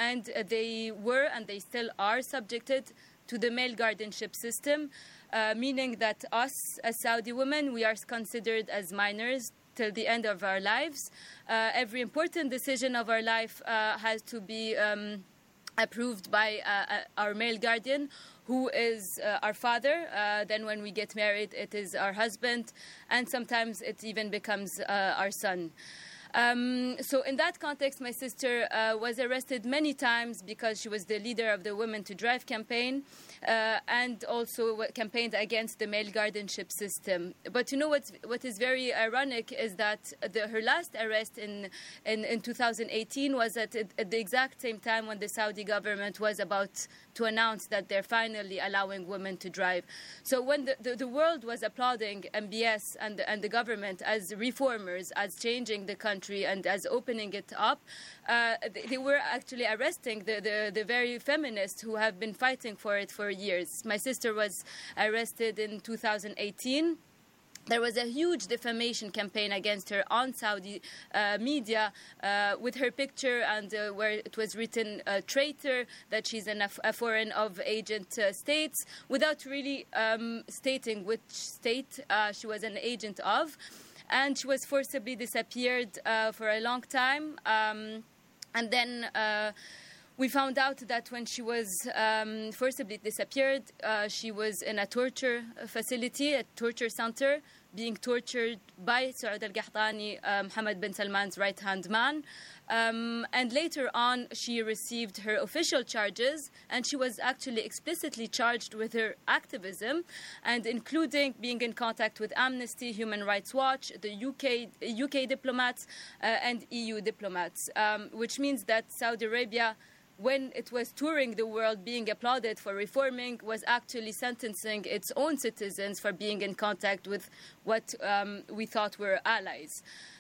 and they were and they still are subjected to the male guardianship system, meaning that us as Saudi women, we are considered as minors till the end of our lives. Every important decision of our life has to be approved by our male guardian, who is our father. Then when we get married, it is our husband, and sometimes it even becomes our son. So in that context, my sister was arrested many times because she was the leader of the Women to Drive campaign, and also campaigned against the male guardianship system. But you know what is very ironic is that her last arrest in 2018 was at the exact same time when the Saudi government was about to announce that they're finally allowing women to drive. So when the world was applauding MBS and the government as reformers, as changing the country and as opening it up, they were actually arresting the very feminists who have been fighting for it for years. My sister was arrested in 2018. There was a huge defamation campaign against her on Saudi media with her picture, and where it was written traitor, that she's a foreign of agent states, without really stating which state she was an agent of. And she was forcibly disappeared for a long time. And then we found out that when she was forcibly disappeared, she was in a torture facility, a torture center, being tortured by Saud al-Qahtani, Mohammed bin Salman's right-hand man. And later on, she received her official charges, and she was actually explicitly charged with her activism, and including being in contact with Amnesty, Human Rights Watch, the UK diplomats, and EU diplomats, which means that Saudi Arabia, when it was touring the world being applauded for reforming, was actually sentencing its own citizens for being in contact with what we thought were allies.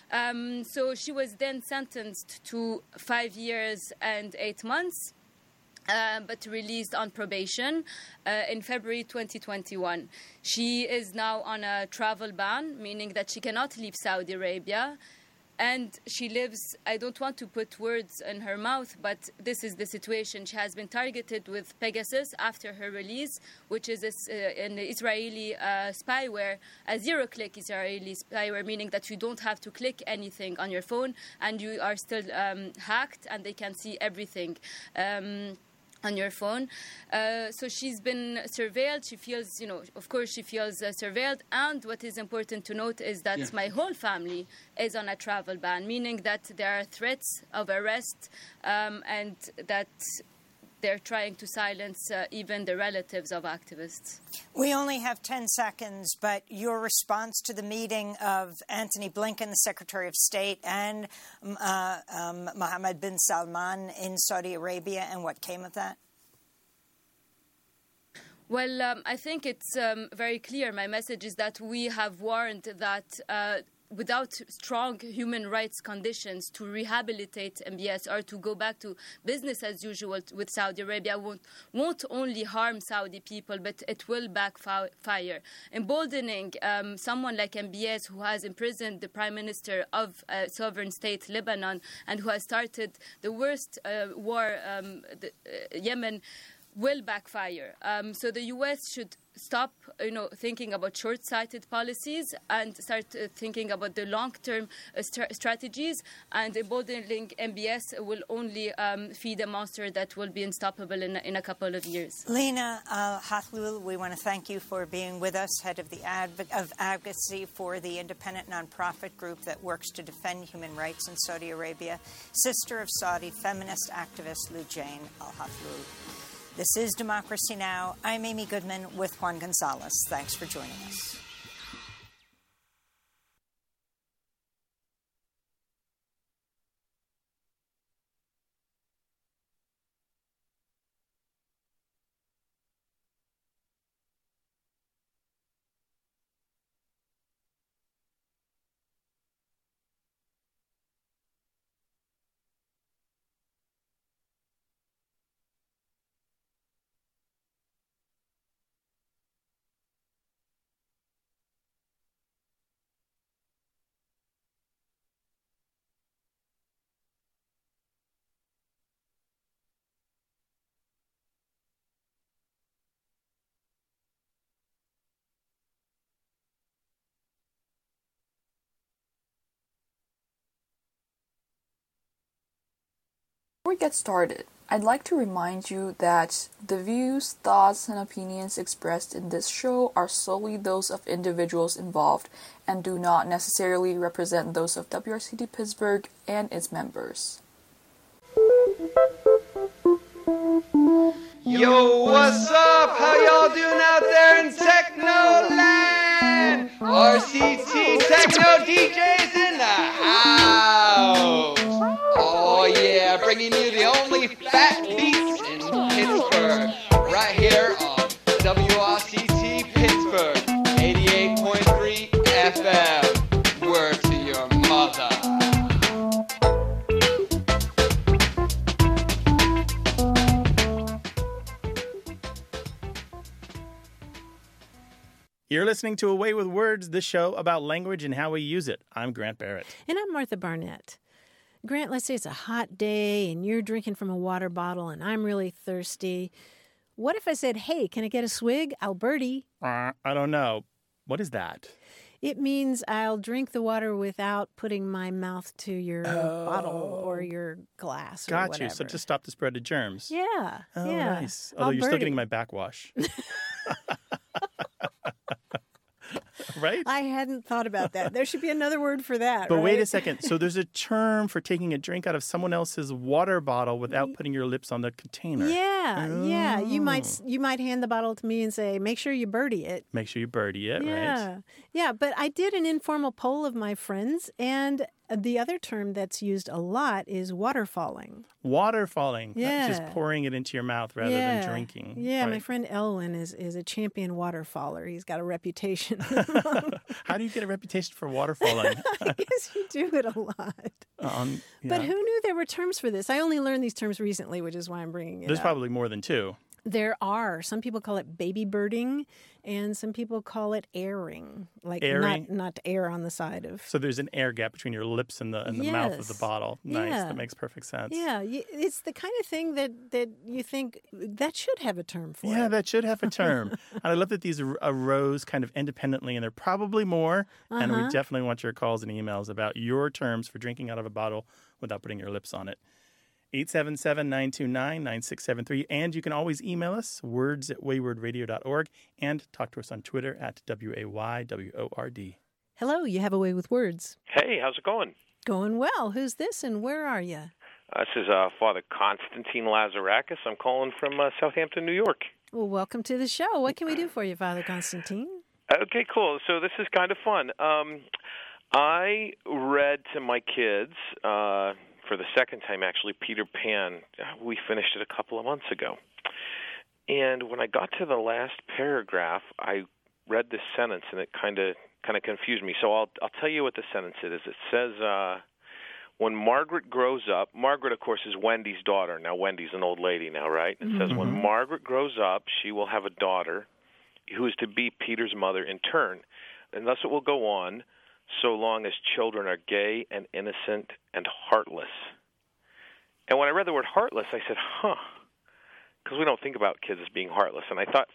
So she was then sentenced to 5 years and 8 months, but released on probation in February 2021. She is now on a travel ban, meaning that she cannot leave Saudi Arabia. And she lives, I don't want to put words in her mouth, but this is the situation. She has been targeted with Pegasus after her release, which is an Israeli spyware, a zero-click Israeli spyware, meaning that you don't have to click anything on your phone, and you are still hacked, and they can see everything on your phone. So she's been surveilled. She feels, of course she feels surveilled. And what is important to note is that my whole family is on a travel ban, meaning that there are threats of arrest, and that they're trying to silence even the relatives of activists. We only have 10 seconds, but your response to the meeting of Antony Blinken, the Secretary of State, and Mohammed bin Salman in Saudi Arabia, and what came of that? Well, I think it's very clear. My message is that we have warned that without strong human rights conditions to rehabilitate MBS or to go back to business as usual with Saudi Arabia won't only harm Saudi people, but it will backfire. Emboldening someone like MBS, who has imprisoned the prime minister of sovereign state Lebanon and who has started the worst war, Yemen, will backfire. So the U.S. should stop, thinking about short-sighted policies and start thinking about the long-term strategies. And emboldening MBS will only feed a monster that will be unstoppable in a couple of years. Lina Al-Hathloul, we want to thank you for being with us, head of the advocacy for the independent nonprofit group that works to defend human rights in Saudi Arabia, sister of Saudi feminist activist Loujain Al-Hathloul. This is Democracy Now! I'm Amy Goodman with Juan Gonzalez. Thanks for joining us. Before we get started, I'd like to remind you that the views, thoughts, and opinions expressed in this show are solely those of individuals involved and do not necessarily represent those of WRCT Pittsburgh and its members. Yo, what's up? How y'all doing out there in Technoland? RCT Techno DJs in the house. Oh yeah, bringing you the only fat beats in Pittsburgh. Right here on WRCT Pittsburgh, 88.3 FM. Word to your mother. You're listening to Away with Words, the show about language and how we use it. I'm Grant Barrett. And I'm Martha Barnett. Grant, let's say it's a hot day and you're drinking from a water bottle and I'm really thirsty. What if I said, hey, can I get a swig? Alberti. I don't know. What is that? It means I'll drink the water without putting my mouth to your bottle or your glass or Got whatever. you. So to stop the spread of germs. Yeah. Oh, yeah. nice. Although you're still getting my backwash. Right? I hadn't thought about that. There should be another word for that. But right? wait a second. So there's a term for taking a drink out of someone else's water bottle without putting your lips on the container. Yeah, yeah. You Oh. might hand the bottle to me and say, make sure you birdie it. Make sure you birdie it, Yeah. right? Yeah, but I did an informal poll of my friends, and the other term that's used a lot is waterfalling. Waterfalling. Yeah. Just pouring it into your mouth rather than drinking. Yeah, right? my friend Elwin is a champion waterfaller. He's got a reputation. How do you get a reputation for waterfalling? I guess you do it a lot. Yeah. But who knew there were terms for this? I only learned these terms recently, which is why I'm bringing it There's up. probably more than two. There are. Some people call it baby birding, and some people call it airing. Like Airing? not air on the side of. So there's an air gap between your lips and the mouth of the Yes. bottle. Nice. Yeah. That makes perfect sense. Yeah, it's the kind of thing that you think that should have a term for. Yeah, it. that should have a term. And I love that these arose kind of independently, and there are probably more. And we definitely want your calls and emails about your terms for drinking out of a bottle without putting your lips on it. 877-929-9673. And you can always email us, words@waywordradio.org, and talk to us on Twitter at WAYWORD. Hello, you have a way with words. Hey, how's it going? Going well. Who's this and where are you? This is Father Constantine Lazarakis. I'm calling from Southampton, New York. Well, welcome to the show. What can we do for you, Father Constantine? Okay, cool. So this is kind of fun. I read to my kids, for the second time actually, Peter Pan. We finished it a couple of months ago. And when I got to the last paragraph, I read this sentence, and it kind of confused me. So I'll tell you what the sentence is. It says, when Margaret grows up, Margaret, of course, is Wendy's daughter. Now, Wendy's an old lady now, right? It says, when Margaret grows up, she will have a daughter who is to be Peter's mother in turn. And thus it will go on so long as children are gay and innocent and heartless. And when I read the word heartless, I said, because we don't think about kids as being heartless. And I thought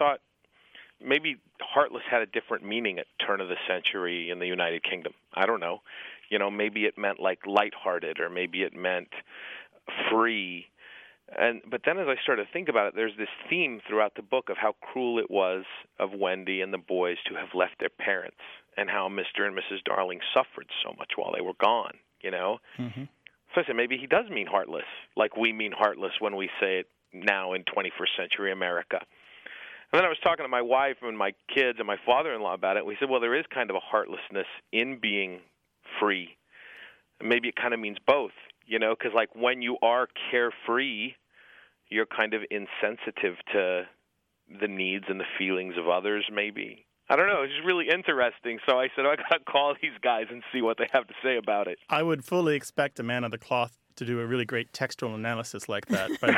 maybe heartless had a different meaning at turn of the century in the United Kingdom. I don't know. Maybe it meant like lighthearted, or maybe it meant free. But then as I started to think about it, there's this theme throughout the book of how cruel it was of Wendy and the boys to have left their parents, and how Mr. and Mrs. Darling suffered so much while they were gone, Mm-hmm. So I said, maybe he does mean heartless, like we mean heartless when we say it now in 21st century America. And then I was talking to my wife and my kids and my father-in-law about it. We said, well, there is kind of a heartlessness in being free. Maybe it kind of means both, because like when you are carefree, you're kind of insensitive to the needs and the feelings of others, maybe. I don't know. It's just really interesting. So I said, I got to call these guys and see what they have to say about it. I would fully expect a man of the cloth to do a really great textual analysis like that, by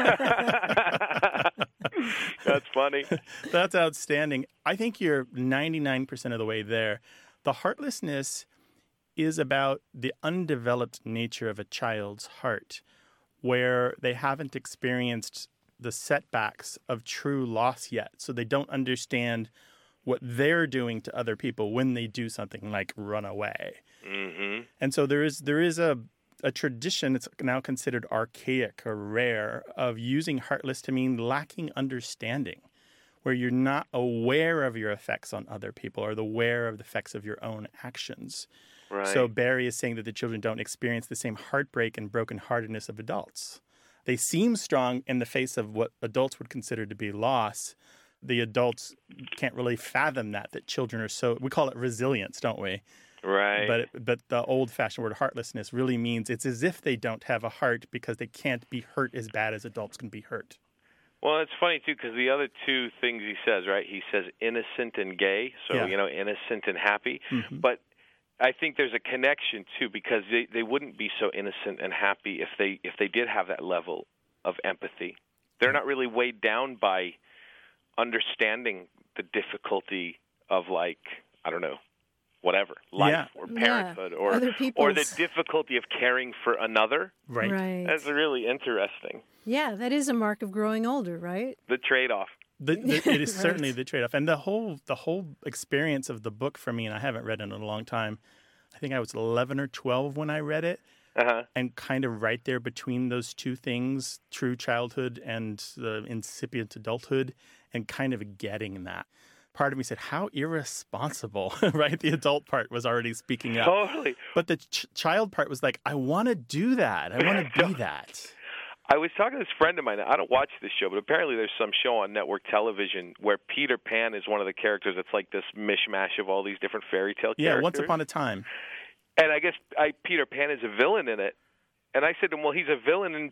the way. That's funny. That's outstanding. I think you're 99% of the way there. The heartlessness is about the undeveloped nature of a child's heart, where they haven't experienced the setbacks of true loss yet. So they don't understand what they're doing to other people when they do something like run away. Mm-hmm. And so there is a a tradition, it's now considered archaic or rare, of using heartless to mean lacking understanding, where you're not aware of your effects on other people or aware of the effects of your own actions. Right. So Barry is saying that the children don't experience the same heartbreak and brokenheartedness of adults. They seem strong in the face of what adults would consider to be loss. The adults can't really fathom that children are so, we call it resilience, don't we? Right. But the old-fashioned word heartlessness really means it's as if they don't have a heart because they can't be hurt as bad as adults can be hurt. Well, it's funny, too, because the other two things he says, right? He says innocent and gay, so, innocent and happy. Mm-hmm. But I think there's a connection, too, because they wouldn't be so innocent and happy if they did have that level of empathy. They're not really weighed down by understanding the difficulty of, like, I don't know, whatever, life or parenthood or the difficulty of caring for another. Right. That's really interesting. Yeah, that is a mark of growing older, right? The trade-off. It is certainly the trade-off. And the whole experience of the book for me, and I haven't read it in a long time, I think I was 11 or 12 when I read it. Uh-huh. And kind of right there between those two things, true childhood and the incipient adulthood, and kind of getting that. Part of me said, how irresponsible, right? The adult part was already speaking up. Totally. But the child part was like, I want to do that. I want to be that. I was talking to this friend of mine. I don't watch this show, but apparently there's some show on network television where Peter Pan is one of the characters. It's like this mishmash of all these different fairy tale characters. Yeah, Once Upon a Time. And I guess Peter Pan is a villain in it. And I said to him, well, he's a villain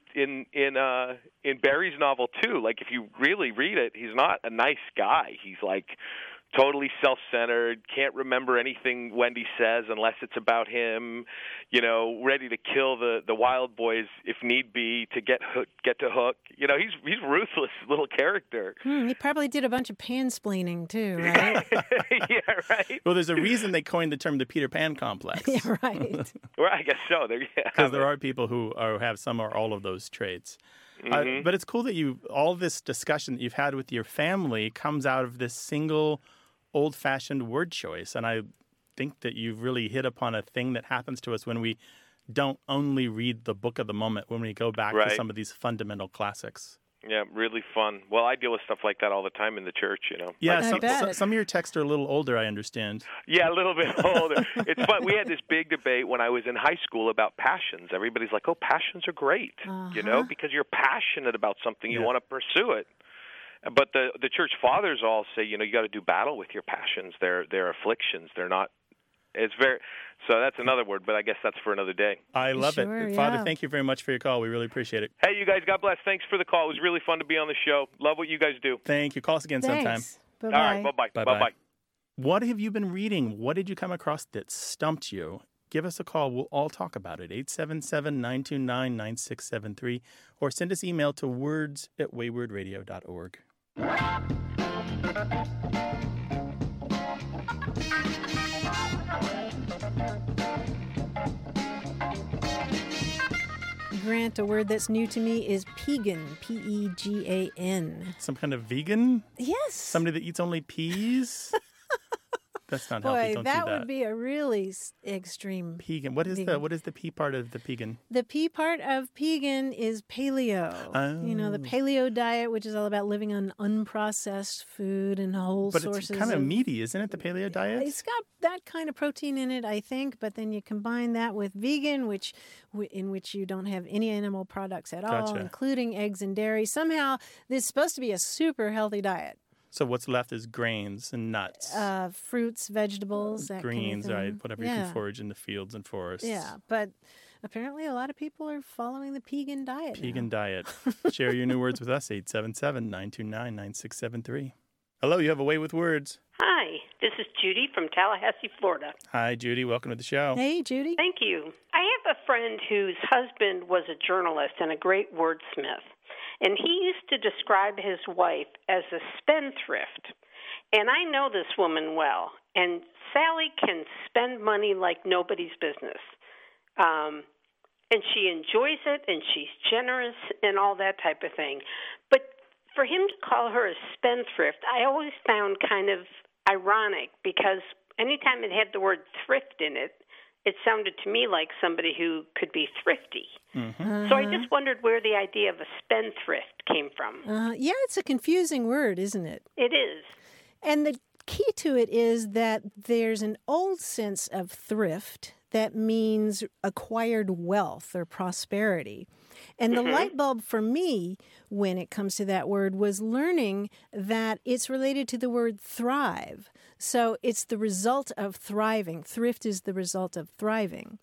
in Barry's novel, too. Like, if you really read it, he's not a nice guy. He's, like, totally self-centered, can't remember anything Wendy says unless it's about him, ready to kill the wild boys if need be to get to Hook. He's ruthless little character. He probably did a bunch of pansplaining too, right? Yeah, right. Well, there's a reason they coined the term the Peter Pan complex. Yeah, right. Well, I guess so. Because there are people who have some or all of those traits. Mm-hmm. But it's cool that all this discussion that you've had with your family comes out of this single old-fashioned word choice. And I think that you've really hit upon a thing that happens to us when we don't only read the book of the moment, when we go back to some of these fundamental classics. Yeah, really fun. Well, I deal with stuff like that all the time in the church, Yeah, some of your texts are a little older, I understand. Yeah, a little bit older. It's fun. We had this big debate when I was in high school about passions. Everybody's like, oh, passions are great, because you're passionate about something. You want to pursue it. But the church fathers all say, you got to do battle with your passions. They're afflictions. They're not. It's very. So that's another word, but I guess that's for another day. I love it. Yeah. Father, thank you very much for your call. We really appreciate it. Hey, you guys, God bless. Thanks for the call. It was really fun to be on the show. Love what you guys do. Thank you. Call us again sometime. Bye-bye. All right, bye-bye. Bye-bye. What have you been reading? What did you come across that stumped you? Give us a call. We'll all talk about it. 877-929-9673. Or send us email to words@waywardradio.org. Grant, a word that's new to me is pegan, P-E-G-A-N. Some kind of vegan? Yes. Somebody that eats only peas? That's not healthy. Don't do that. That would be a really extreme. Pegan. What is the P part of the pegan? The P part of pegan is paleo. Oh. The paleo diet, which is all about living on unprocessed food and whole sources. But it's kind of meaty, isn't it? The paleo diet. It's got that kind of protein in it, I think. But then you combine that with vegan, in which you don't have any animal products at all, including eggs and dairy. Somehow, this is supposed to be a super healthy diet. So what's left is grains and nuts. Fruits, vegetables, that greens, kind of thing. Right? Whatever you can forage in the fields and forests. Yeah, but apparently a lot of people are following the pegan diet. Diet. Share your new words with us, 877-929-9673. Hello, you have a way with words. Hi, this is Judy from Tallahassee, Florida. Hi, Judy. Welcome to the show. Hey, Judy. Thank you. I have a friend whose husband was a journalist and a great wordsmith. And he used to describe his wife as a spendthrift. And I know this woman well. And Sally can spend money like nobody's business. And she enjoys it, and she's generous, and all that type of thing. But for him to call her a spendthrift, I always found kind of ironic, because anytime it had the word thrift in it, it sounded to me like somebody who could be thrifty. Mm-hmm. So I just wondered where the idea of a spendthrift came from. Yeah, it's a confusing word, isn't it? It is. And the key to it is that there's an old sense of thrift that means acquired wealth or prosperity. And the light bulb for me, when it comes to that word, was learning that it's related to the word thrive. So it's the result of thriving. Thrift is the result of thriving.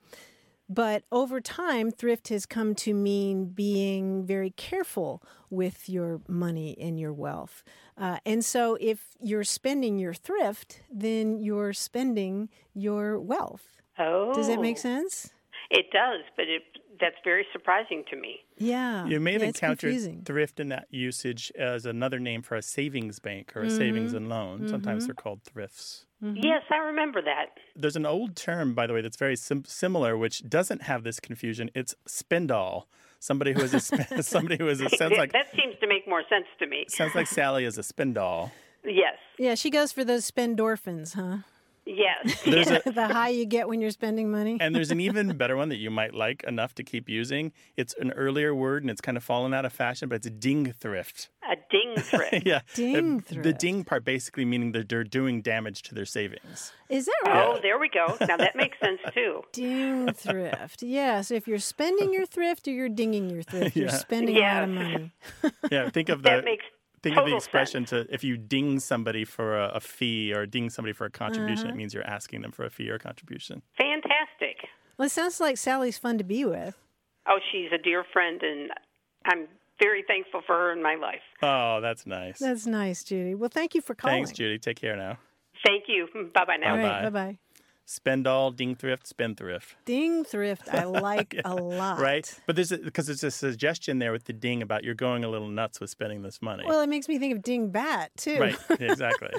But over time, thrift has come to mean being very careful with your money and your wealth. And so if you're spending your thrift, then you're spending your wealth. Oh. Does that make sense? It does, but that's very surprising to me. Yeah. You may have encountered confusing. thrift in that usage as another name for a savings bank or a savings and loan. Sometimes they're called thrifts. Yes, I remember that. There's an old term, by the way, that's very similar, which doesn't have this confusion. It's spendall. Somebody who is a sounds like that seems to make more sense to me. sounds like Sally is a spendall. Yes. Yeah, she goes for those spendorphins, huh? Yes. The high you get when you're spending money. And there's an even better one that you might like enough to keep using. It's an earlier word, and it's kind of fallen out of fashion, but it's a ding thrift. A ding thrift. Yeah. Ding The thrift. ding part basically meaning that they're doing damage to their savings. Is that right? Oh, there we go. Now that makes sense too. Ding thrift. Yes, if you're spending your thrift or you're dinging your thrift, you're Yeah. spending a lot of money. Yeah, think of That makes Think of the total expression sense. if you ding somebody for a fee or ding somebody for a contribution, it means you're asking them for a fee or a contribution. Fantastic. Well, it sounds like Sally's fun to be with. Oh, she's a dear friend, and I'm very thankful for her in my life. Oh, that's nice. That's nice, Judy. Well, thank you for calling. Thanks, Judy. Take care now. Thank you. Bye-bye now. All right, Bye-bye. bye-bye. Spendall, ding thrift, spendthrift. Ding thrift, I like a lot. Right? But because there's a suggestion there with the ding about you're going a little nuts with spending this money. Well, it makes me think of ding bat, too. Right, exactly.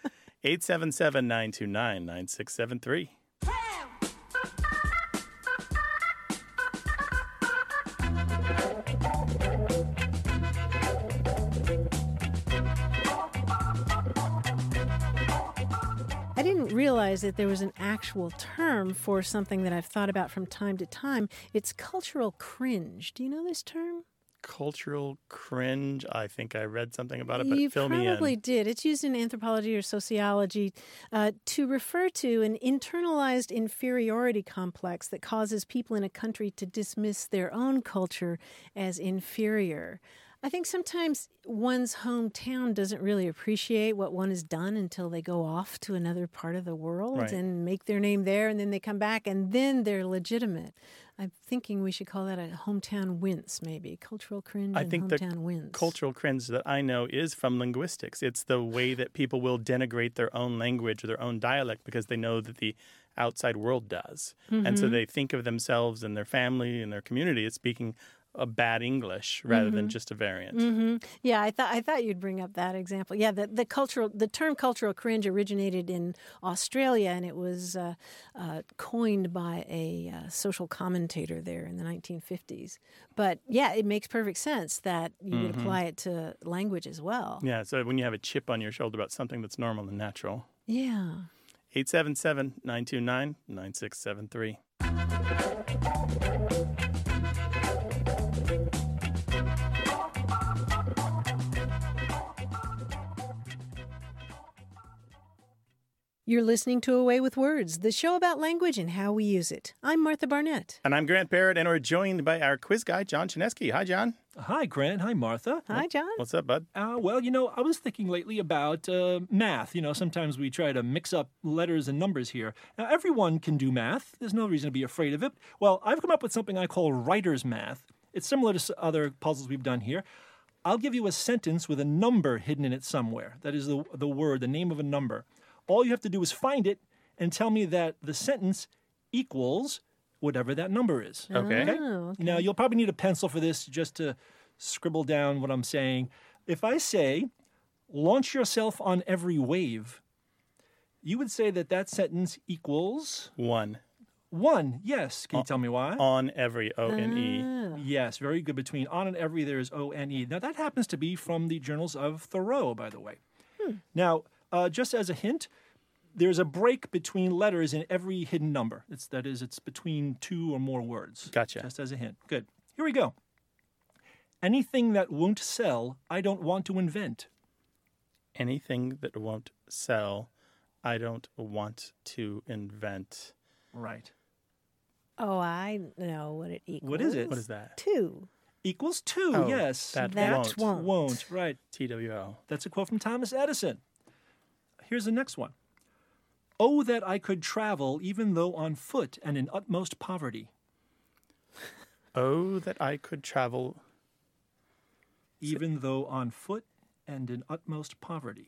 877-929-9673. I didn't realize that there was an actual term for something that I've thought about from time to time. It's cultural cringe. Do you know this term? Cultural cringe. I think I read something about it, but You fill me in. probably did. It's used in anthropology or sociology to refer to an internalized inferiority complex that causes people in a country to dismiss their own culture as inferior. I think sometimes one's hometown doesn't really appreciate what one has done until they go off to another part of the world Right. and make their name there, and then they come back, and then they're legitimate. I'm thinking we should call that a hometown wince, maybe. Cultural cringe I and think hometown the wince. cultural cringe that I know is from linguistics. It's the way that people will denigrate their own language or their own dialect because they know that the outside world does. And so they think of themselves and their family and their community as speaking a bad English rather than just a variant. Yeah, I thought you'd bring up that example. Yeah, the term cultural cringe originated in Australia, and it was coined by a social commentator there in the 1950s. But yeah, it makes perfect sense that you would apply it to language as well. Yeah, so when you have a chip on your shoulder about something that's normal and natural. Yeah. 877-929-9673. You're listening to A Way with Words, the show about language and how we use it. I'm Martha Barnett. And I'm Grant Barrett, and we're joined by our quiz guy, John Chinesky. Hi, John. Hi, Grant. Hi, Martha. Hi, John. What's up, bud? Well, I was thinking lately about math. Sometimes we try to mix up letters and numbers here. Now, everyone can do math. There's no reason to be afraid of it. Well, I've come up with something I call writer's math. It's similar to other puzzles we've done here. I'll give you a sentence with a number hidden in it somewhere. That is the word, the name of a number. All you have to do is find it and tell me that the sentence equals whatever that number is. Okay. Oh, okay. Now, you'll probably need a pencil for this just to scribble down what I'm saying. If I say, launch yourself on every wave, you would say that sentence equals... One. 1, yes. Can you tell me why? On every, O-N-E. Oh. Yes, very good. Between on and every, there's O-N-E. Now, that happens to be from the journals of Thoreau, by the way. Now, just as a hint, there's a break between letters in every hidden number. It's between two or more words. Gotcha. Just as a hint. Good. Here we go. Anything that won't sell, I don't want to invent. Anything that won't sell, I don't want to invent. Right. Oh, I know what it equals. What is it? What is that? 2. Equals 2, Oh, yes. that won't. Won't, right. TWO. That's a quote from Thomas Edison. Here's the next one. Oh, that I could travel even though on foot and in utmost poverty. Oh, that I could travel. Even though on foot and in utmost poverty.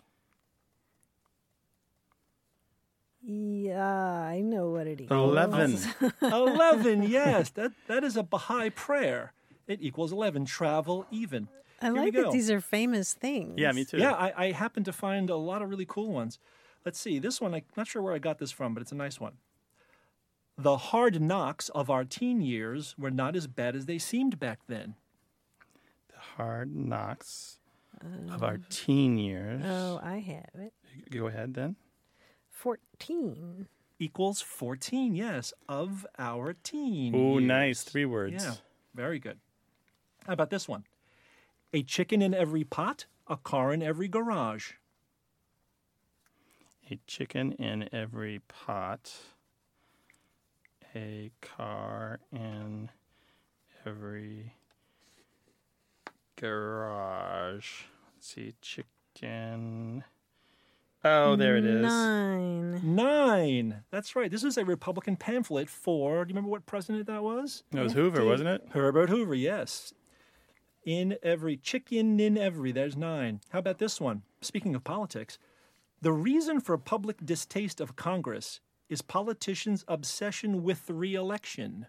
Yeah, I know what it equals. 11. 11, yes. That is a Baha'i prayer. It equals 11. Travel even. I Here we like go. that these are famous things. Yeah, me too. Yeah, I happen to find a lot of really cool ones. Let's see. This one, I'm not sure where I got this from, but it's a nice one. The hard knocks of our teen years were not as bad as they seemed back then. The hard knocks of our teen years. Oh, I have it. Go ahead then. 14. Equals 14, yes, of our teen Oh, years. nice. 3 words. Yeah, very good. How about this one? A chicken in every pot, a car in every garage. A chicken in every pot. A car in every garage. Let's see. Chicken. Oh, there it is. 9. 9. That's right. This is a Republican pamphlet for, do you remember what president that was? It was Hoover, wasn't it? Herbert Hoover, yes. In every chicken, in every. There's 9. How about this one? Speaking of politics, the reason for public distaste of Congress is politicians' obsession with re-election.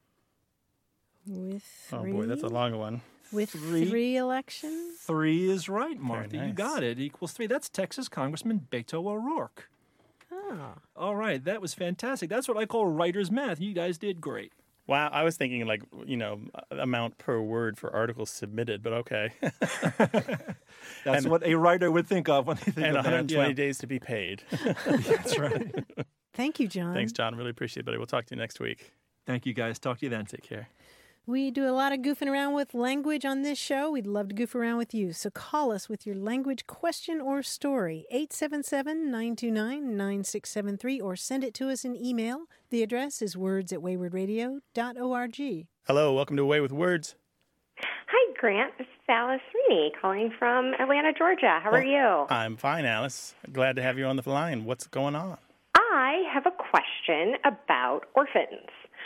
With 3? Oh, boy, that's a long one. With 3. 3 elections? 3 is right, Martha. Very You nice. got it. Equals 3. That's Texas Congressman Beto O'Rourke. Oh. All right, that was fantastic. That's what I call writer's math. You guys did great. Wow, I was thinking like, amount per word for articles submitted, but okay. That's what a writer would think of when they think And of that. 120 Yeah. days to be paid. That's right. Thank you, John. Thanks, John. Really appreciate it, buddy. We'll talk to you next week. Thank you, guys. Talk to you then. Take care. We do a lot of goofing around with language on this show. We'd love to goof around with you. So call us with your language question or story, 877-929-9673, or send it to us in email. The address is words@waywardradio.org. Hello, welcome to Away with Words. Hi, Grant. This is Alice Sweeney calling from Atlanta, Georgia. How are you? I'm fine, Alice. Glad to have you on the line. What's going on? I have a question about orphans.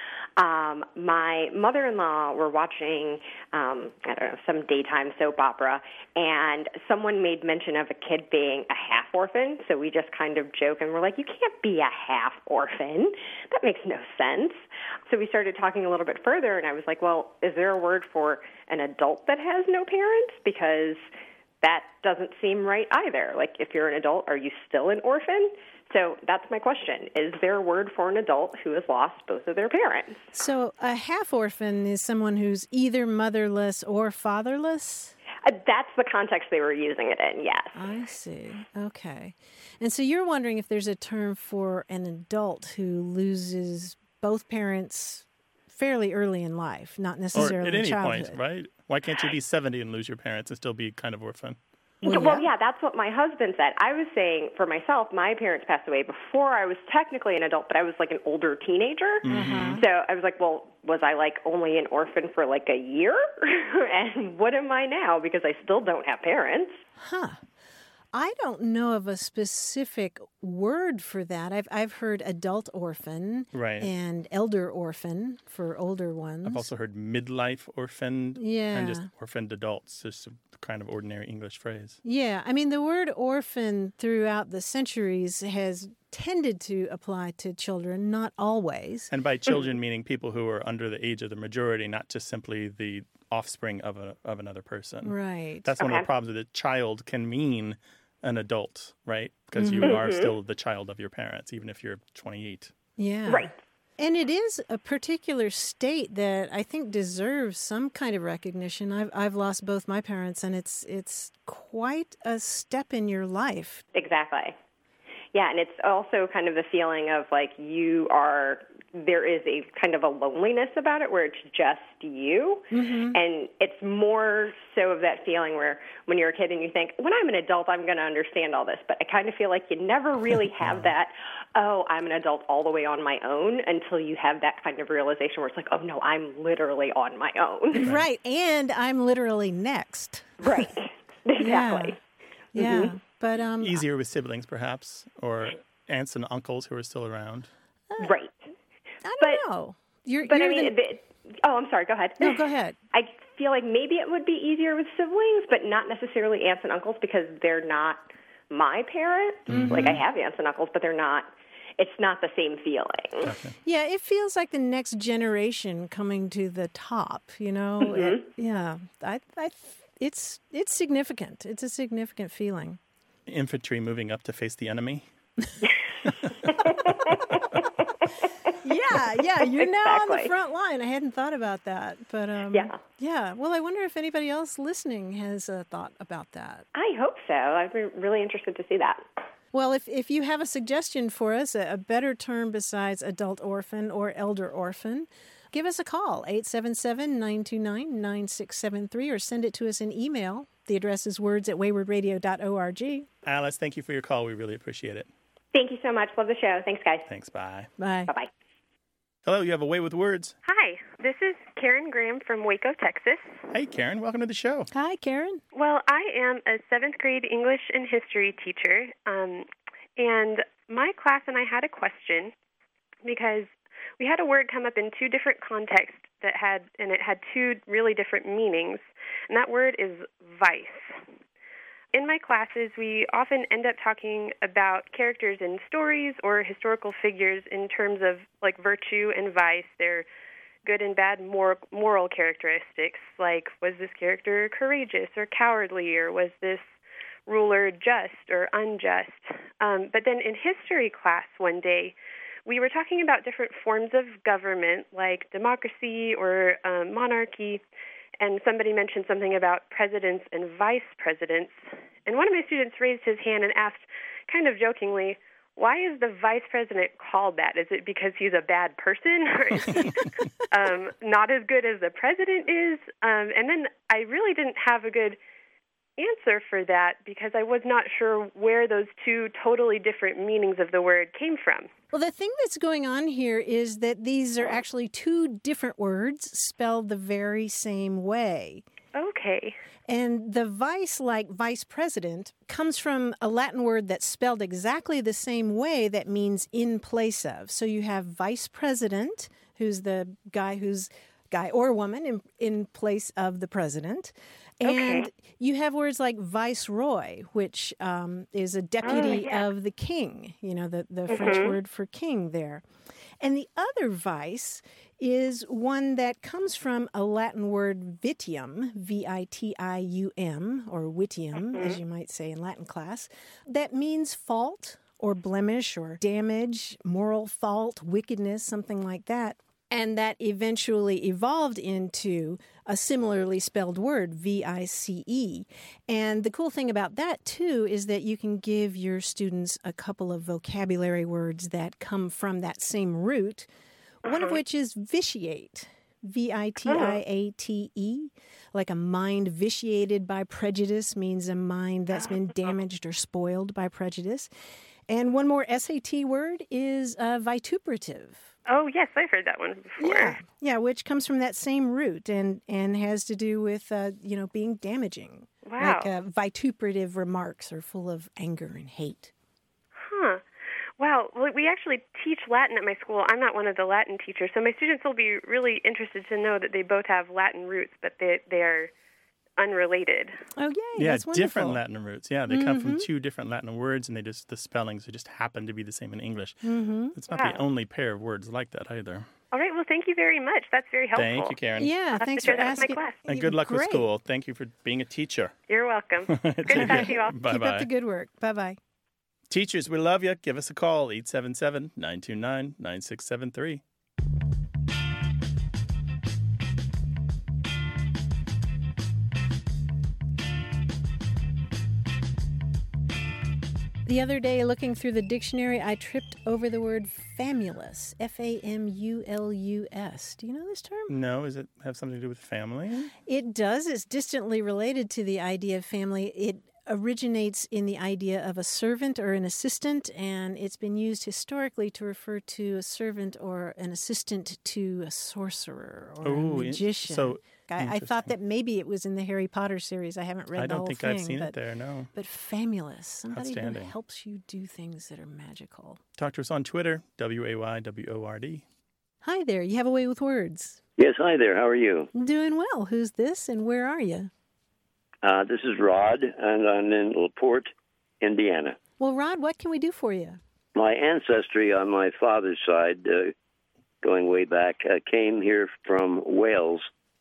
My mother-in-law were watching, some daytime soap opera, and someone made mention of a kid being a half orphan. So we just kind of joke and we're like, you can't be a half orphan. That makes no sense. So we started talking a little bit further, and I was like, well, is there a word for an adult that has no parents? Because that doesn't seem right either. Like, if you're an adult, are you still an orphan? So that's my question. Is there a word for an adult who has lost both of their parents? So a half orphan is someone who's either motherless or fatherless? That's the context they were using it in, yes. I see. Okay. And so you're wondering if there's a term for an adult who loses both parents fairly early in life, not necessarily Or at in any childhood. point, right? Why can't you be 70 and lose your parents and still be kind of orphan? Well, yeah, that's what my husband said. I was saying for myself, my parents passed away before I was technically an adult, but I was like an older teenager. Mm-hmm. So I was like, well, was I like only an orphan for like a year? And what am I now? Because I still don't have parents. Huh. I don't know of a specific word for that. I've heard adult orphan Right. and elder orphan for older ones. I've also heard midlife orphaned and just Yeah. orphaned adults, just a kind of ordinary English phrase. Yeah, I mean, the word orphan throughout the centuries has tended to apply to children, not always. And by children, meaning people who are under the age of the majority, not just simply the offspring of another person. Right. That's one of the problems with it. Child can mean an adult, right? Because you are still the child of your parents, even if you're 28. Yeah. Right. And it is a particular state that I think deserves some kind of recognition. I've lost both my parents, and it's quite a step in your life. Exactly. Yeah, and it's also kind of the feeling of like there is a kind of a loneliness about it where it's just you. Mm-hmm. And it's more so of that feeling where when you're a kid and you think, when I'm an adult, I'm going to understand all this. But I kind of feel like you never really have that, oh, I'm an adult all the way on my own, until you have that kind of realization where it's like, oh, no, I'm literally on my own. Right, and I'm literally next. Right, exactly. Yeah, mm-hmm. But easier with siblings, perhaps, or aunts and uncles who are still around. Right. I don't know. I'm sorry. Go ahead. No, go ahead. I feel like maybe it would be easier with siblings, but not necessarily aunts and uncles because they're not my parents. Mm-hmm. Like I have aunts and uncles, but they're not. It's not the same feeling. Okay. Yeah, it feels like the next generation coming to the top. You know. Mm-hmm. It's significant. It's a significant feeling. Infantry moving up to face the enemy. Yeah, you're now on the front line. I hadn't thought about that, but yeah. Well, I wonder if anybody else listening has a thought about that. I hope so. I'd be really interested to see that. Well, if you have a suggestion for us, a better term besides adult orphan or elder orphan, give us a call, 877-929-9673, or send it to us in email. The address is words@waywardradio.org. Alice, thank you for your call. We really appreciate it. Thank you so much. Love the show. Thanks, guys. Thanks. Bye. Bye. Bye-bye. Hello, you have a Way with Words. Hi, this is Karen Graham from Waco, Texas. Hey, Karen. Welcome to the show. Hi, Karen. Well, I am a 7th grade English and history teacher, and my class and I had a question because we had a word come up in 2 different contexts it had 2 really different meanings, and that word is vice. In my classes, we often end up talking about characters in stories or historical figures in terms of like virtue and vice, their good and bad moral characteristics, like was this character courageous or cowardly, or was this ruler just or unjust. But then in history class one day, we were talking about different forms of government, like democracy or monarchy, and somebody mentioned something about presidents and vice presidents. And one of my students raised his hand and asked, kind of jokingly, why is the vice president called that? Is it because he's a bad person, or is he not as good as the president is? And then I really didn't have a good answer for that because I was not sure where those 2 totally different meanings of the word came from. Well, the thing that's going on here is that these are actually 2 different words spelled the very same way. Okay. And the vice, like vice president, comes from a Latin word that's spelled exactly the same way that means in place of. So you have vice president, who's the guy or woman in place of the president. And you have words like viceroy, which is a deputy of the king, the French word for king there. And the other vice is one that comes from a Latin word vitium, V-I-T-I-U-M, or witium, as you might say in Latin class, that means fault or blemish or damage, moral fault, wickedness, something like that. And that eventually evolved into a similarly spelled word, V-I-C-E. And the cool thing about that, too, is that you can give your students a couple of vocabulary words that come from that same root, one of which is vitiate, V-I-T-I-A-T-E. Like a mind vitiated by prejudice means a mind that's been damaged or spoiled by prejudice. And one more SAT word is vituperative. Oh, yes, I've heard that one before. Yeah, which comes from that same root and has to do with, being damaging. Wow. Like vituperative remarks are full of anger and hate. Huh. Wow. Well, we actually teach Latin at my school. I'm not one of the Latin teachers, so my students will be really interested to know that they both have Latin roots, but they are unrelated. Oh, yay. Yeah, that's wonderful. Different Latin roots. Yeah, they come from 2 different Latin words, and the spellings just happen to be the same in English. Mm-hmm. It's not the only pair of words like that either. All right. Well, thank you very much. That's very helpful. Thank you, Karen. Yeah, thanks for asking. And good luck with school. Thank you for being a teacher. You're welcome. Good to talk to you all. Bye-bye. Keep up the good work. Bye-bye. Teachers, we love you. Give us a call, 877-929-9673. The other day, looking through the dictionary, I tripped over the word famulus, Famulus. Do you know this term? No, does it have something to do with family? It does. It's distantly related to the idea of family. It originates in the idea of a servant or an assistant, and it's been used historically to refer to a servant or an assistant to a sorcerer or a magician. So I thought that maybe it was in the Harry Potter series. I haven't read the whole thing. I don't think I've seen it there, no. But famulus, somebody who helps you do things that are magical. Talk to us on Twitter, WAYWORD. Hi there, you have a way with words. Yes, hi there, how are you? Doing well. Who's this and where are you? This is Rod, and I'm in LaPorte, Indiana. Well, Rod, what can we do for you? My ancestry on my father's side, going way back, came here from Wales,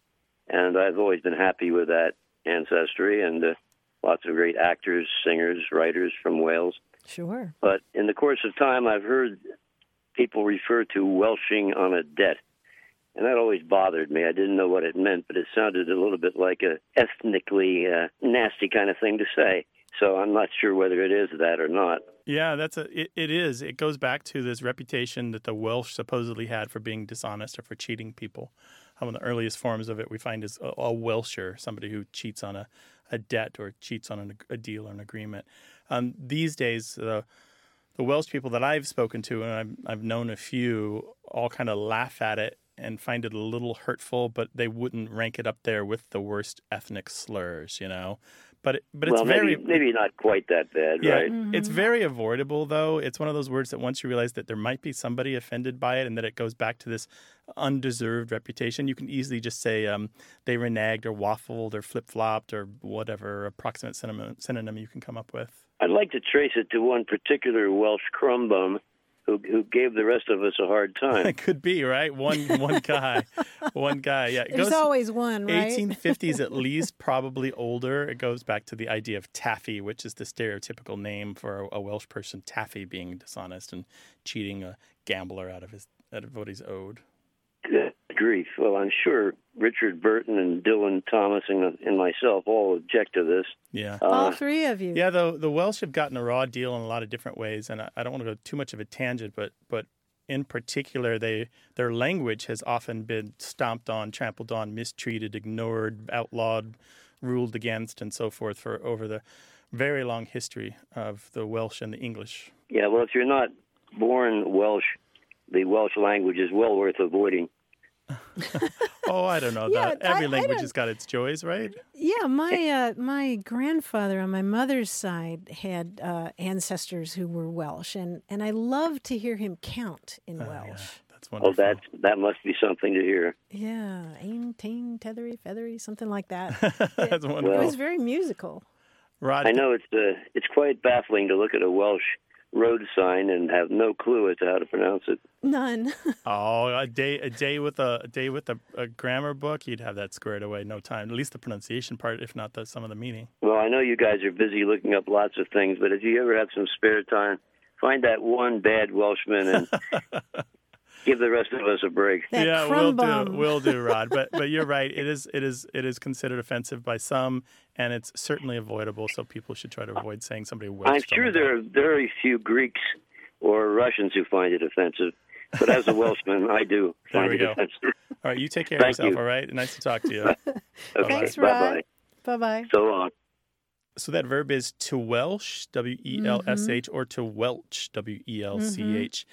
and I've always been happy with that ancestry, and lots of great actors, singers, writers from Wales. Sure. But in the course of time, I've heard people refer to Welshing on a debt. And that always bothered me. I didn't know what it meant, but it sounded a little bit like a ethnically nasty kind of thing to say. So I'm not sure whether it is that or not. Yeah, it is. It goes back to this reputation that the Welsh supposedly had for being dishonest or for cheating people. One of the earliest forms of it we find is a Welsher, somebody who cheats on a debt or cheats on a deal or an agreement. These days, the Welsh people that I've spoken to, and I've known a few, all kind of laugh at it and find it a little hurtful, but they wouldn't rank it up there with the worst ethnic slurs, you know. But it's maybe not quite that bad, right? Mm-hmm. It's very avoidable, though. It's one of those words that once you realize that there might be somebody offended by it and that it goes back to this undeserved reputation, you can easily just say they reneged or waffled or flip-flopped or whatever approximate synonym you can come up with. I'd like to trace it to one particular Welsh crumb bum who gave the rest of us a hard time. It could be, right? One guy. One guy, yeah. There's always one, right? 1850s at least, probably older. It goes back to the idea of taffy, which is the stereotypical name for a Welsh person, taffy, being dishonest and cheating a gambler out of what he's owed. Good grief. Well, I'm sure Richard Burton and Dylan Thomas and myself all object to this. Yeah. All three of you. Yeah, the Welsh have gotten a raw deal in a lot of different ways, and I don't want to go too much of a tangent, but in particular, their language has often been stomped on, trampled on, mistreated, ignored, outlawed, ruled against, and so forth over the very long history of the Welsh and the English. Yeah, well, if you're not born Welsh, the Welsh language is well worth avoiding. Oh, I don't know. Yeah, every language has got its joys, right? Yeah, my grandfather on my mother's side had ancestors who were Welsh, and I love to hear him count in Welsh. Yeah, that's wonderful. Oh, that must be something to hear. Yeah, ain, tain, tethery, feathery, something like that. That's wonderful. It was very musical. Rod, I know it's quite baffling to look at a Welsh road sign and have no clue as to how to pronounce it. None. Oh, a day with a grammar book, you'd have that squared away, no time. At least the pronunciation part, if not some of the meaning. Well, I know you guys are busy looking up lots of things, but if you ever have some spare time, find that one bad Welshman and give the rest of us a break. That we'll do, Rod. But you're right. It is considered offensive by some, and it's certainly avoidable. So people should try to avoid saying somebody Welsh. I'm sure there are very few Greeks or Russians who find it offensive, but as a Welshman, I do find it offensive. All right, you take care of yourself. All right, nice to talk to you. Okay. Thanks, Rod. Bye-bye. So long. So that verb is to Welsh, W-E-L-S-H, or to Welch, W-E-L-C-H.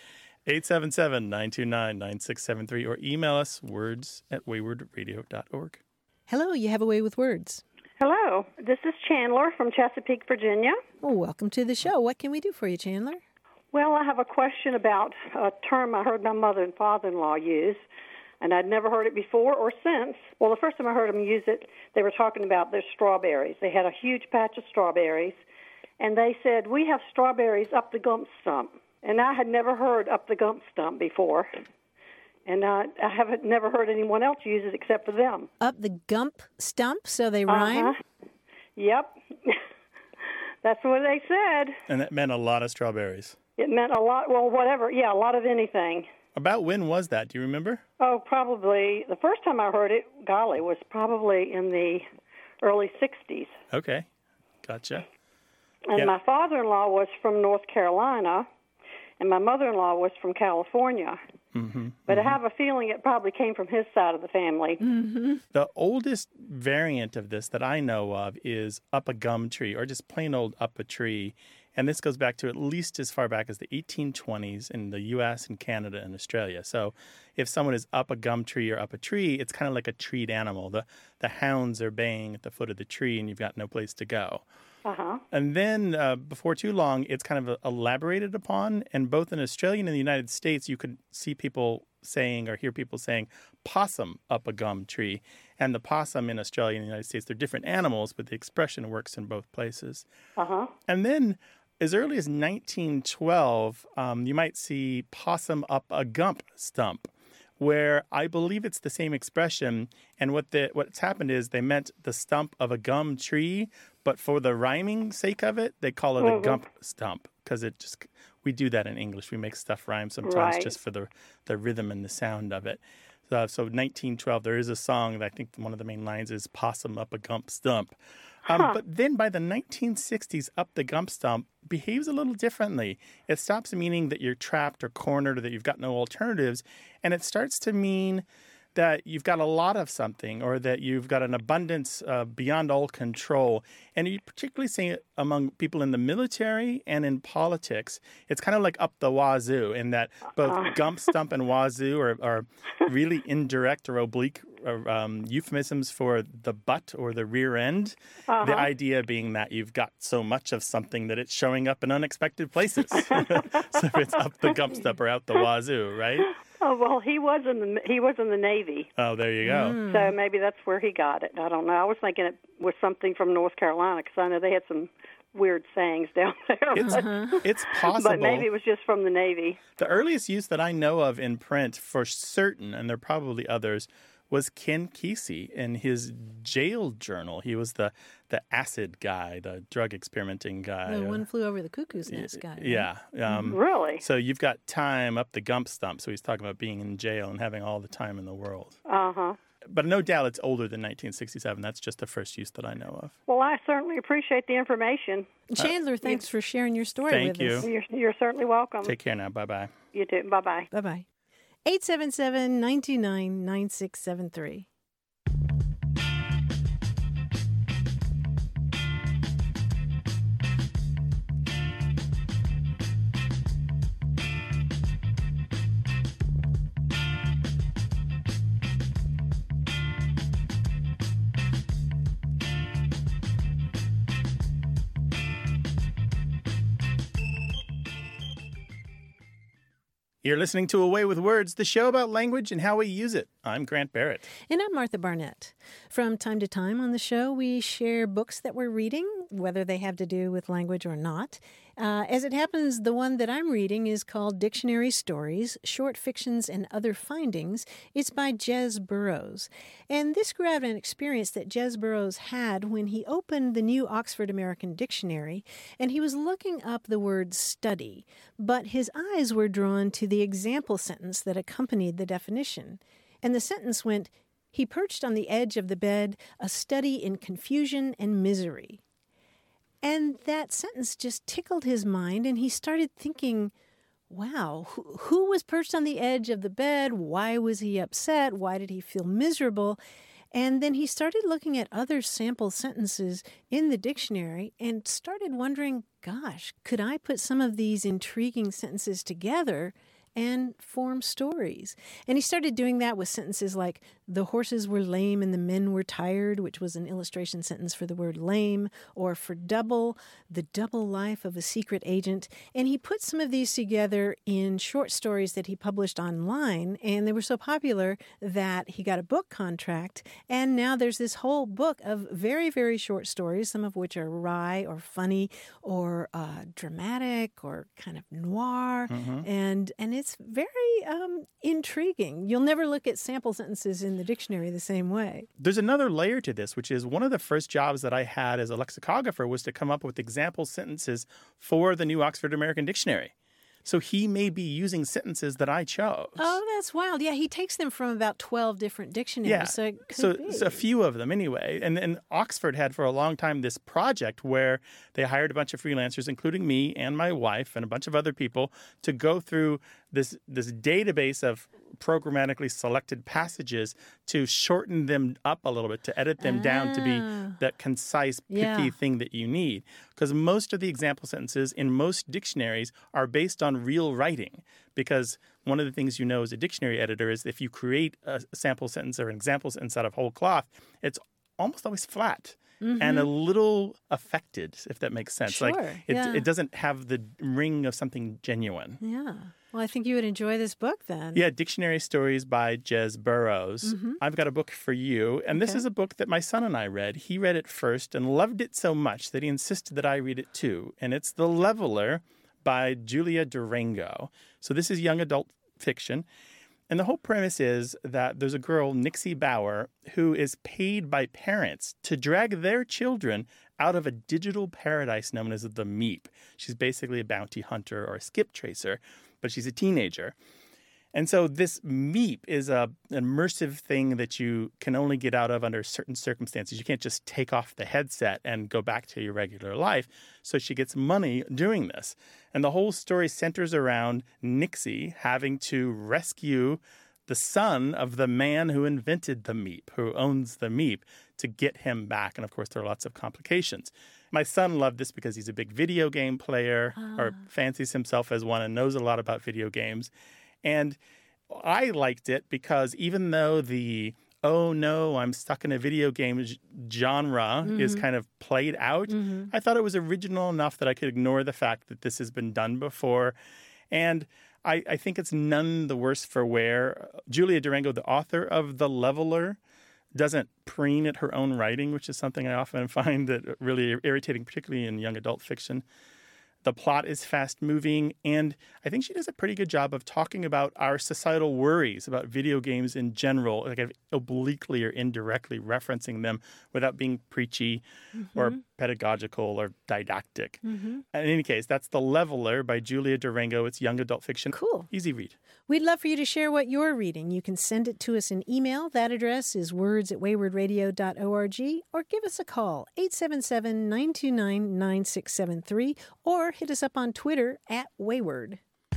877-929-9673, or email us words@waywardradio.org. Hello, you have a way with words. Hello, this is Chandler from Chesapeake, Virginia. Well, welcome to the show. What can we do for you, Chandler? Well, I have a question about a term I heard my mother and father-in-law use, and I'd never heard it before or since. Well, the first time I heard them use it, they were talking about their strawberries. They had a huge patch of strawberries, and they said, "We have strawberries up the gump stump." And I had never heard up the gump stump before. And I haven't never heard anyone else use it except for them. Up the gump stump, so they rhyme? Yep. That's what they said. And that meant a lot of strawberries. It meant a lot, well, whatever. Yeah, a lot of anything. About when was that? Do you remember? Oh, probably. The first time I heard it, golly, was probably in the early 60s. Okay. Gotcha. And my father-in-law was from North Carolina, and my mother-in-law was from California. But I have a feeling it probably came from his side of the family. The oldest variant of this that I know of is up a gum tree, or just plain old up a tree. And this goes back to at least as far back as the 1820s in the U.S. and Canada and Australia. So if someone is up a gum tree or up a tree, it's kind of like a treed animal. The hounds are baying at the foot of the tree, and you've got no place to go. And then before too long, it's kind of elaborated upon. And both in Australia and in the United States, you could see people saying or hear people saying possum up a gum tree. And the possum in Australia and the United States, they're different animals, but the expression works in both places. And then as early as 1912, you might see possum up a gump stump, where I believe it's the same expression. And what's happened is they meant the stump of a gum tree, but for the rhyming sake of it, they call it a gump stump, because we do that in English. We make stuff rhyme sometimes just for the rhythm and the sound of it. So 1912, there is a song that I think one of the main lines is possum up a gump stump. But then by the 1960s, up the gump stump behaves a little differently. It stops meaning that you're trapped or cornered or that you've got no alternatives, and it starts to mean that you've got a lot of something, or that you've got an abundance beyond all control. And you particularly see it among people in the military and in politics. It's kind of like up the wazoo, in that both gump, stump, and wazoo are really indirect or oblique euphemisms for the butt or the rear end. The idea being that you've got so much of something that it's showing up in unexpected places. So it's up the gump stump or out the wazoo, right? Oh, well, he was in the Navy. Oh, there you go. So maybe that's where he got it. I don't know. I was thinking it was something from North Carolina, because I know they had some weird sayings down there. It's possible. But maybe it was just from the Navy. The earliest use that I know of in print for certain, and there are probably others, was Ken Kesey in his jail journal. He was the acid guy, the drug experimenting guy. The One Flew Over the Cuckoo's Nest guy. Right? Yeah. Really? So you've got time up the gump stump. So he's talking about being in jail and having all the time in the world. But no doubt it's older than 1967. That's just the first use that I know of. Well, I certainly appreciate the information. Chandler, thanks for sharing your story with us. Thank you. You're certainly welcome. Take care now. Bye-bye. You too. Bye-bye. Bye-bye. 877-99-9673. You're listening to Away with Words, the show about language and how we use it. I'm Grant Barrett. And I'm Martha Barnett. From time to time on the show, we share books that we're reading, whether they have to do with language or not. As it happens, the one that I'm reading is called Dictionary Stories, Short Fictions and Other Findings. It's by Jez Burrows. And this grew out of an experience that Jez Burrows had when he opened the new Oxford American Dictionary, and he was looking up the word study, but his eyes were drawn to the example sentence that accompanied the definition. And the sentence went, "He perched on the edge of the bed, a study in confusion and misery." And that sentence just tickled his mind, and he started thinking, wow, who was perched on the edge of the bed? Why was he upset? Why did he feel miserable? And then he started looking at other sample sentences in the dictionary and started wondering, gosh, could I put some of these intriguing sentences together and form stories? And he started doing that with sentences like, the horses were lame and the men were tired, which was an illustration sentence for the word lame, or for double, the double life of a secret agent. And he put some of these together in short stories that he published online, and they were so popular that he got a book contract. And now there's this whole book of very, very short stories, some of which are wry or funny or dramatic or kind of noir. And it's very intriguing. You'll never look at sample sentences in the dictionary the same way. There's another layer to this, which is one of the first jobs that I had as a lexicographer was to come up with example sentences for the new Oxford American Dictionary. So he may be using sentences that I chose. Oh, that's wild. Yeah, he takes them from about 12 different dictionaries. Yeah. So, it could so be. a few of them anyway. And Oxford had for a long time this project where they hired a bunch of freelancers, including me and my wife and a bunch of other people, to go through this database of programmatically selected passages to shorten them up a little bit, to edit them down to be that concise, pithy thing that you need. Because most of the example sentences in most dictionaries are based on real writing. Because one of the things you know as a dictionary editor is if you create a sample sentence or an example sentence out of whole cloth, it's almost always flat. And a little affected, if that makes sense. Sure, like it doesn't have the ring of something genuine. Yeah. Well, I think you would enjoy this book then. Yeah, Dictionary Stories by Jez Burrows. I've got a book for you. And this is a book that my son and I read. He read it first and loved it so much that he insisted that I read it too. And it's The Leveler by Julia Durango. So this is young adult fiction. And the whole premise is that there's a girl, Nixie Bauer, who is paid by parents to drag their children out of a digital paradise known as the Meep. She's basically a bounty hunter or a skip tracer, but she's a teenager. And so this Meep is an immersive thing that you can only get out of under certain circumstances. You can't just take off the headset and go back to your regular life. So she gets money doing this. And the whole story centers around Nixie having to rescue the son of the man who invented the Meep, who owns the Meep, to get him back. And of course, there are lots of complications. My son loved this because he's a big video game player or fancies himself as one and knows a lot about video games. And I liked it because even though the, oh no, I'm stuck in a video game genre is kind of played out, I thought it was original enough that I could ignore the fact that this has been done before. And I think it's none the worse for wear. Julia Durango, the author of The Leveler, doesn't preen at her own writing, which is something I often find that really irritating, particularly in young adult fiction. The plot is fast-moving, and I think she does a pretty good job of talking about our societal worries about video games in general, like obliquely or indirectly referencing them without being preachy or pedagogical or didactic. In any case, that's The Leveler by Julia Durango. It's young adult fiction. Cool. Easy read. We'd love for you to share what you're reading. You can send it to us in email. That address is words@waywardradio.org, or give us a call, 877-929-9673, or hit us up on Twitter @Wayward.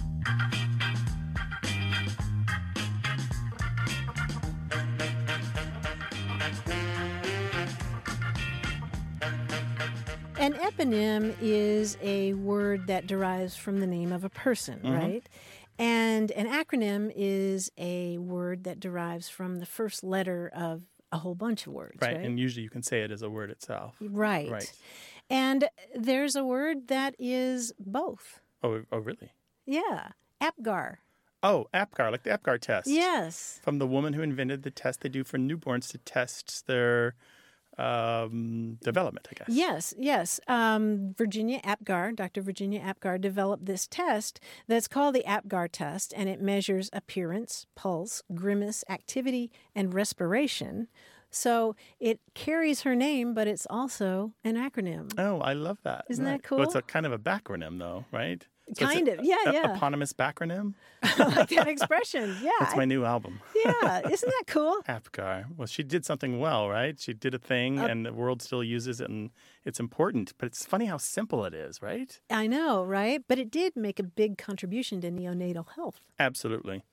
An eponym is a word that derives from the name of a person, right? And an acronym is a word that derives from the first letter of a whole bunch of words, right? And usually you can say it as a word itself. Right. And there's a word that is both. Oh, really? Yeah. APGAR. Oh, APGAR, like the APGAR test. Yes. From the woman who invented the test they do for newborns to test their development, I guess. Yes. Virginia Apgar, Dr. Virginia Apgar, developed this test that's called the APGAR test, and it measures appearance, pulse, grimace, activity, and respiration. So it carries her name, but it's also an acronym. Oh, I love that. Isn't that cool? Well, it's a kind of a backronym, though, right? So kind of, yeah. Eponymous backronym? I like that expression, yeah. That's my new album. Yeah, isn't that cool? APGAR. Well, she did something well, right? She did a thing, and the world still uses it, and it's important. But it's funny how simple it is, right? I know, right? But it did make a big contribution to neonatal health. Absolutely.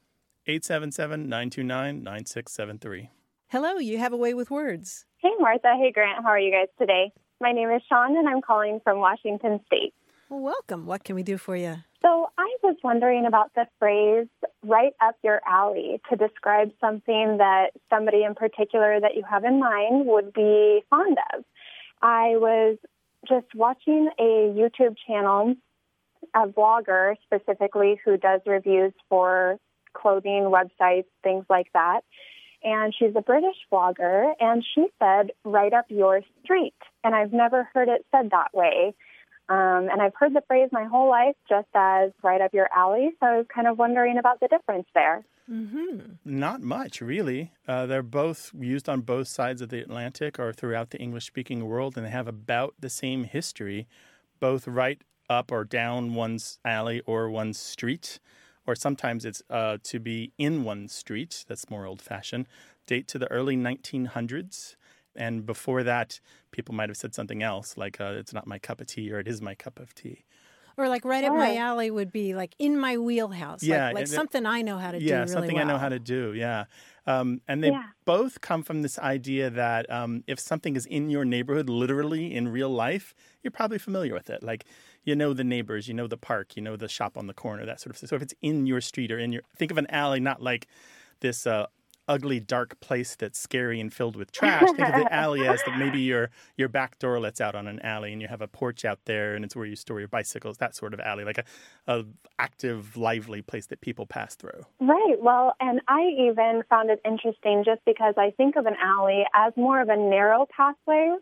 877-929-9673. Hello, you have a way with words. Hey, Martha. Hey, Grant. How are you guys today? My name is Sean, and I'm calling from Washington State. Well, welcome. What can we do for you? So I was wondering about the phrase, right up your alley, to describe something that somebody in particular that you have in mind would be fond of. I was just watching a YouTube channel, a vlogger specifically, who does reviews for clothing, websites, things like that. And she's a British vlogger, and she said, right up your street. And I've never heard it said that way. And I've heard the phrase my whole life just as right up your alley, so I was kind of wondering about the difference there. Not much, really. They're both used on both sides of the Atlantic or throughout the English-speaking world, and they have about the same history. Both right up or down one's alley or one's street, or sometimes it's to be in one's street. That's more old-fashioned. Date to the early 1900s. And before that, people might have said something else, like it's not my cup of tea or it is my cup of tea. Or like right up my alley would be like in my wheelhouse. Yeah, like something I know how to do really well. Yeah, something I know how to do, yeah. And they both come from this idea that if something is in your neighborhood, literally in real life, you're probably familiar with it. Like, you know the neighbors, you know the park, you know the shop on the corner, that sort of thing. So if it's in your street or think of an alley not like this ugly, dark place that's scary and filled with trash. Think of the alley as maybe your back door lets out on an alley and you have a porch out there and it's where you store your bicycles, that sort of alley, like a active, lively place that people pass through. Right. Well, and I even found it interesting just because I think of an alley as more of a narrow pathway,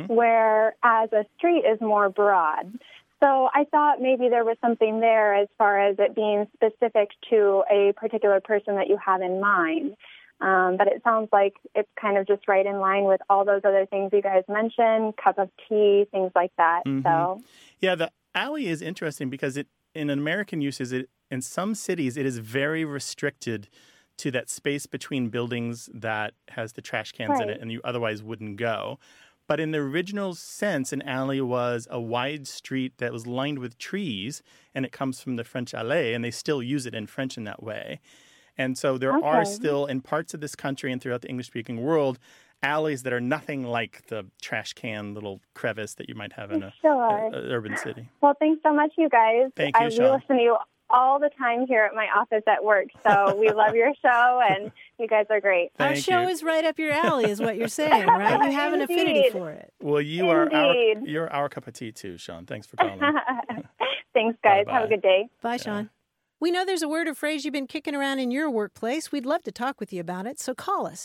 whereas a street is more broad. So I thought maybe there was something there as far as it being specific to a particular person that you have in mind. But it sounds like it's kind of just right in line with all those other things you guys mentioned, cup of tea, things like that. So, yeah, the alley is interesting because in American uses, in some cities, it is very restricted to that space between buildings that has the trash cans in it and you otherwise wouldn't go. But in the original sense, an alley was a wide street that was lined with trees, and it comes from the French allée, and they still use it in French in that way. And so there are still, in parts of this country and throughout the English-speaking world, alleys that are nothing like the trash can little crevice that you might have in a urban city. Well, thanks so much, you guys. Thank you, Sean. We listen to you all the time here at my office at work, so we love your show, and you guys are great. Our show is right up your alley, is what you're saying, right? You have an affinity for it. Well, you're our cup of tea, too, Sean. Thanks for calling. Thanks, guys. Bye-bye. Have a good day. Bye, Sean. We know there's a word or phrase you've been kicking around in your workplace. We'd love to talk with you about it. So call us,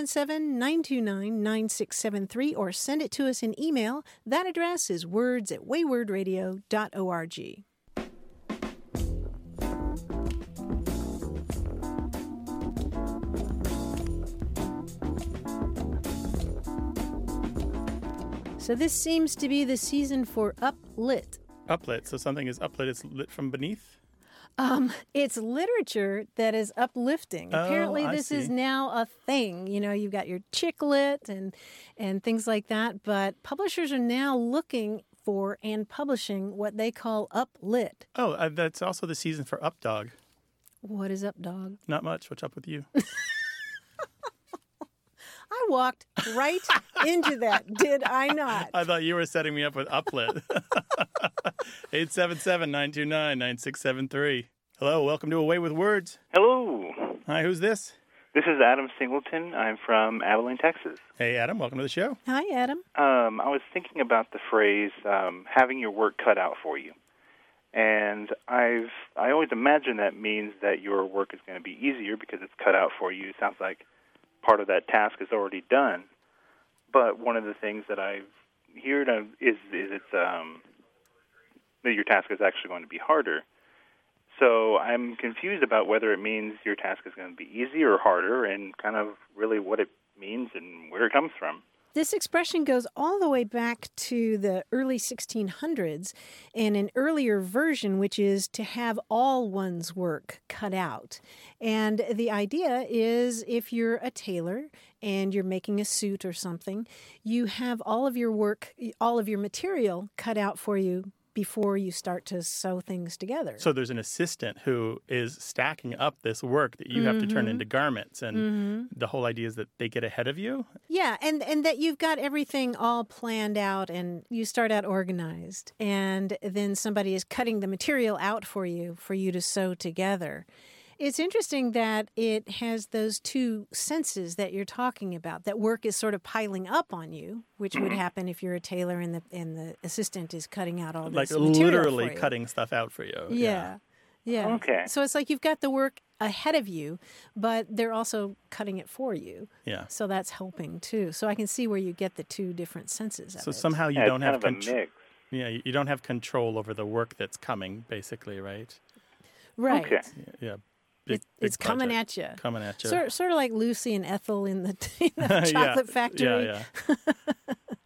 877-929-9673, or send it to us in email. That address is words@waywordradio.org. So this seems to be the season for uplit. Uplit. So something is uplit. It's lit from beneath? It's literature that is uplifting. Apparently, this is now a thing. You know, you've got your chick lit and things like that. But publishers are now looking for and publishing what they call uplit. Oh, that's also the season for Updog. What is Updog? Not much. What's up with you? I walked right into that, did I not? I thought you were setting me up with Uplit. 877-929-9673. Hello, welcome to Away with Words. Hello. Hi, who's this? This is Adam Singleton. I'm from Abilene, Texas. Hey, Adam, welcome to the show. Hi, Adam. I was thinking about the phrase, having your work cut out for you. And I always imagine that means that your work is going to be easier because it's cut out for you. It sounds like part of that task is already done. But one of the things that I've heard is it's that your task is actually going to be harder. So I'm confused about whether it means your task is going to be easier or harder, and kind of really what it means and where it comes from. This expression goes all the way back to the early 1600s and an earlier version, which is to have all one's work cut out. And the idea is if you're a tailor and you're making a suit or something, you have all of your work, all of your material cut out for you before you start to sew things together. So there's an assistant who is stacking up this work that you have to turn into garments. And the whole idea is that they get ahead of you? Yeah, and that you've got everything all planned out and you start out organized. And then somebody is cutting the material out for you to sew together. It's interesting that it has those two senses that you're talking about, that work is sort of piling up on you, which would happen if you're a tailor and the assistant is cutting out all this material literally for you. cutting stuff out for you. Yeah. Okay. So it's like you've got the work ahead of you, but they're also cutting it for you. Yeah. So that's helping too. So I can see where you get the two different senses of it. So somehow you don't have control. Mix. Yeah, you don't have control over the work that's coming, basically, right? Right. Okay. Yeah. It's coming at you. Coming at you. Sort of like Lucy and Ethel in the chocolate factory. Yeah.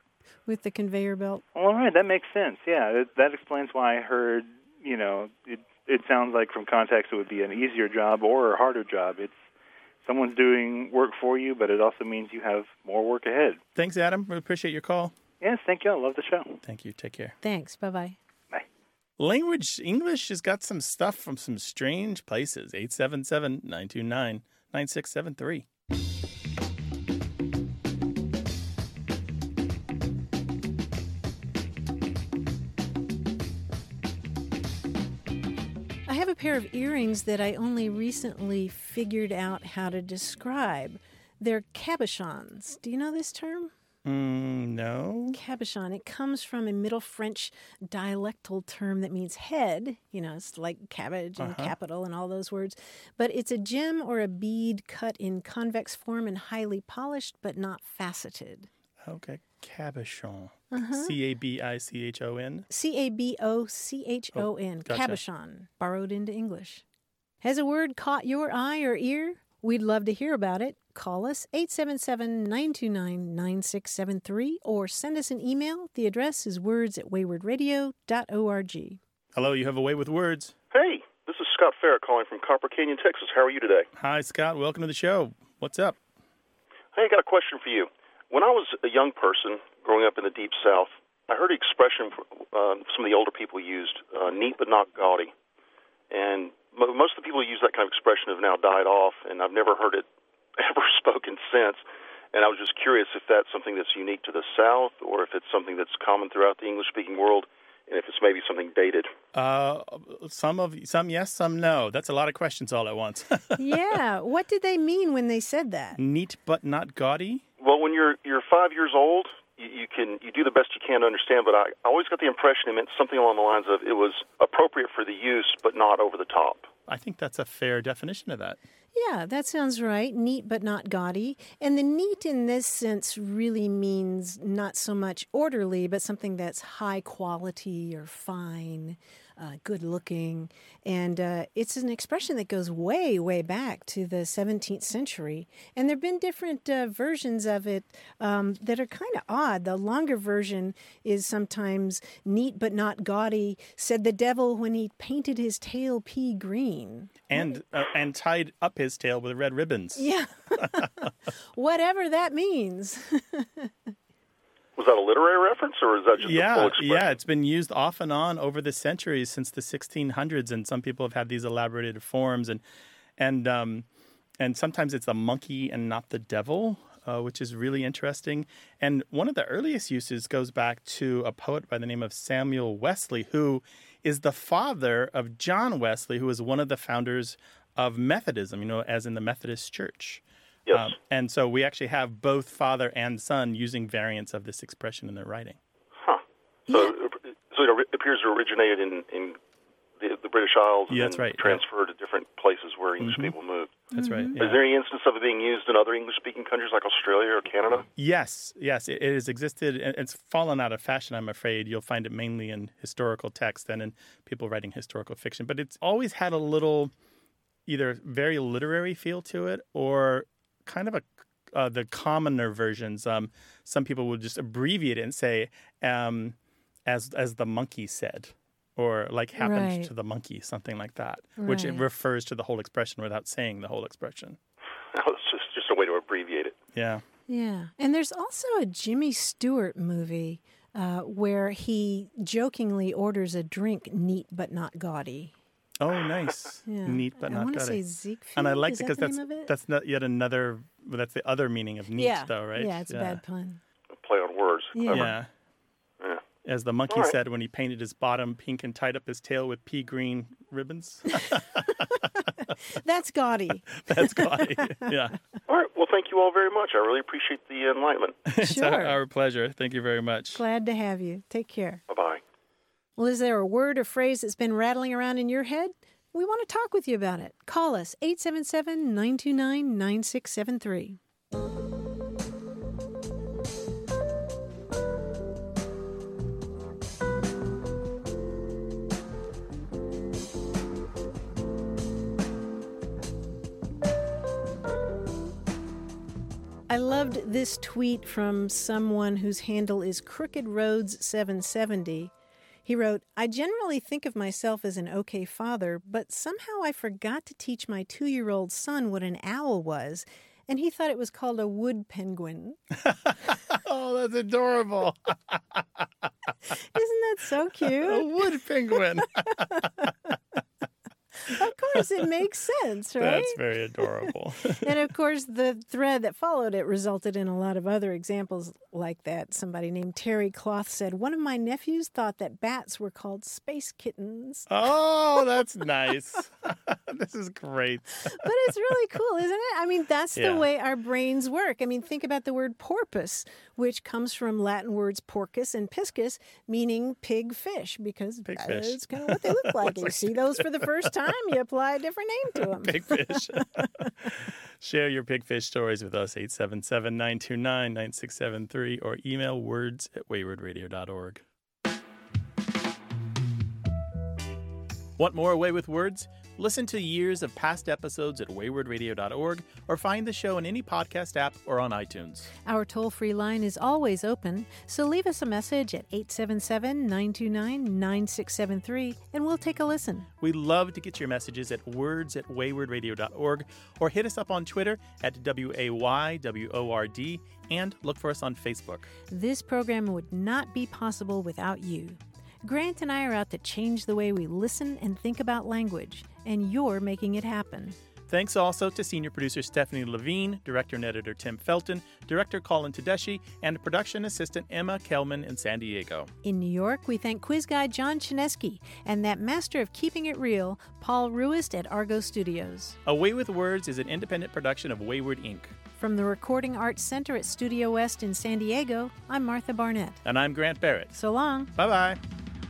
with the conveyor belt. All right, that makes sense. Yeah, that explains why I heard, it sounds like from context it would be an easier job or a harder job. It's someone's doing work for you, but it also means you have more work ahead. Thanks, Adam. We appreciate your call. Yes, thank you. I love the show. Thank you. Take care. Thanks. Bye-bye. Language English has got some stuff from some strange places. 877-929-9673. I have a pair of earrings that I only recently figured out how to describe. They're cabochons. Do you know this term? No. Cabochon. It comes from a Middle French dialectal term that means head. It's like cabbage and capital and all those words. But it's a gem or a bead cut in convex form and highly polished but not faceted. Okay. Cabochon. C-A-B-I-C-H-O-N? C-A-B-O-C-H-O-N. Gotcha. Cabochon. Borrowed into English. Has a word caught your eye or ear? We'd love to hear about it. Call us 877-929-9673 or send us an email. The address is words@waywardradio.org. Hello, you have a way with words. Hey, this is Scott Farrett calling from Copper Canyon, Texas. How are you today? Hi, Scott. Welcome to the show. What's up? Hey, I got a question for you. When I was a young person growing up in the Deep South, I heard an expression some of the older people used, neat but not gaudy. And most of the people who use that kind of expression have now died off, and I've never heard it ever spoken since. And I was just curious if that's something that's unique to the South or if it's something that's common throughout the English-speaking world, and if it's maybe something dated. Some yes, some no. That's a lot of questions all at once. Yeah. What did they mean when they said that? Neat but not gaudy? Well, when you're 5 years old, you do the best you can to understand, but I always got the impression it meant something along the lines of it was appropriate for the use, but not over the top. I think that's a fair definition of that. Yeah, that sounds right. Neat but not gaudy. And the neat in this sense really means not so much orderly, but something that's high quality or fine, good looking. And it's an expression that goes way, way back to the 17th century. And there have been different versions of it that are kind of odd. The longer version is sometimes neat but not gaudy, said the devil when he painted his tail pea green. And tied up his tail with red ribbons. Yeah. Whatever that means. Was that a literary reference, or is that just a full expression? Yeah, it's been used off and on over the centuries since the 1600s, and some people have had these elaborated forms, and sometimes it's the monkey and not the devil, which is really interesting. And one of the earliest uses goes back to a poet by the name of Samuel Wesley, who is the father of John Wesley, who was one of the founders of Methodism, as in the Methodist Church. Yes. And so we actually have both father and son using variants of this expression in their writing. Huh. So it appears to originate in the British Isles and that's right. transferred to different places where English people moved. That's right. Yeah. Is there any instance of it being used in other English-speaking countries like Australia or Canada? Yes. It has existed. It's fallen out of fashion, I'm afraid. You'll find it mainly in historical text and in people writing historical fiction. But it's always had a little either very literary feel to it or kind of the commoner versions. Some people would just abbreviate it and say, as the monkey said, or like happened to the monkey, something like that, which it refers to the whole expression without saying the whole expression. Oh, it's just a way to abbreviate it. Yeah. Yeah. And there's also a Jimmy Stewart movie where he jokingly orders a drink neat but not gaudy. Oh, nice. Yeah. Neat but not gaudy. I want to say Siegfried. And I like Is it because that's not yet another. That's the other meaning of neat, though, right? Yeah, it's a bad pun. A play on words. Yeah. As the monkey said when he painted his bottom pink and tied up his tail with pea green ribbons. That's gaudy. That's gaudy. Yeah. All right. Well, thank you all very much. I really appreciate the enlightenment. It's our pleasure. Thank you very much. Glad to have you. Take care. Bye-bye. Well, is there a word or phrase that's been rattling around in your head? We want to talk with you about it. Call us, 877-929-9673. I I loved this tweet from someone whose handle is CrookedRoads770. He wrote, I generally think of myself as an okay father, but somehow I forgot to teach my 2-year-old son what an owl was, and he thought it was called a wood penguin. Oh, that's adorable. Isn't that so cute? A wood penguin. Of course, it makes sense, right? That's very adorable. And of course, the thread that followed it resulted in a lot of other examples like that. Somebody named Terry Cloth said, one of my nephews thought that bats were called space kittens. Oh, that's nice. This is great. But it's really cool, isn't it? I mean, that's the way our brains work. I mean, think about the word porpoise, which comes from Latin words porcus and piscus, meaning pig fish, because that's kind of what they look like. You see those for the first time, you apply a different name to them. Pig fish. Share your pigfish stories with us, 877-929-9673, or email words@waywardradio.org. Want more Away with Words? Listen to years of past episodes at waywardradio.org or find the show in any podcast app or on iTunes. Our toll-free line is always open, so leave us a message at 877-929-9673 and we'll take a listen. We love to get your messages at words@waywardradio.org or hit us up on Twitter at WAYWORD and look for us on Facebook. This program would not be possible without you. Grant and I are out to change the way we listen and think about language, and you're making it happen. Thanks also to senior producer Stephanie Levine, director and editor Tim Felton, director Colin Tedeschi, and production assistant Emma Kelman in San Diego. In New York, we thank quiz guy John Chinesky and that master of keeping it real, Paul Ruist at Argo Studios. Away with Words is an independent production of Wayward Inc. From the Recording Arts Center at Studio West in San Diego, I'm Martha Barnett. And I'm Grant Barrett. So long. Bye-bye.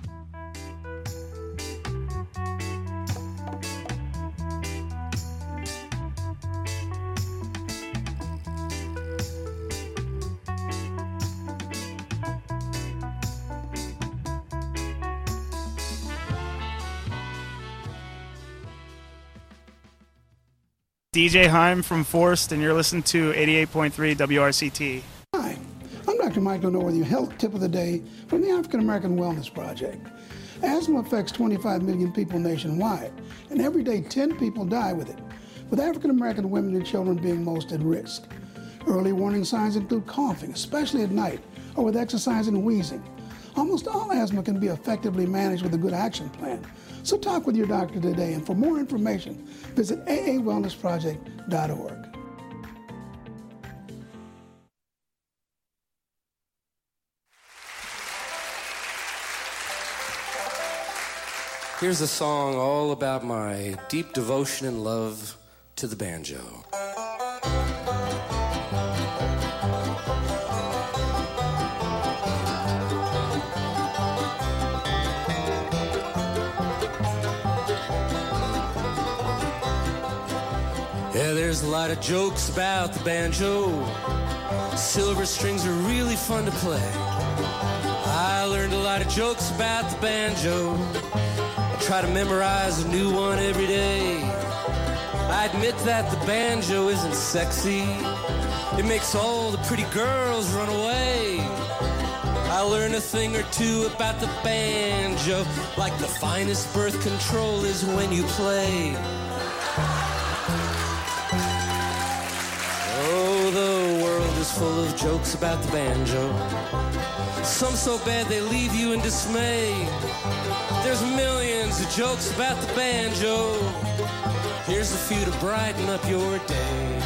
DJ Heim from Forst, and you're listening to 88.3 WRCT. Hi, I'm Dr. Michael Norworthy, health tip of the day from the African American Wellness Project. Asthma affects 25 million people nationwide, and every day 10 people die with it, with African American women and children being most at risk. Early warning signs include coughing, especially at night, or with exercise and wheezing. Almost all asthma can be effectively managed with a good action plan. So talk with your doctor today, and for more information, visit aawellnessproject.org. Here's a song all about my deep devotion and love to the banjo. Yeah, there's a lot of jokes about the banjo. Silver strings are really fun to play. I learned a lot of jokes about the banjo. I try to memorize a new one every day. I admit that the banjo isn't sexy. It makes all the pretty girls run away. I learned a thing or two about the banjo, like the finest birth control is when you play. Oh, the world is full of jokes about the banjo. Some so bad they leave you in dismay. There's millions of jokes about the banjo. Here's a few to brighten up your day.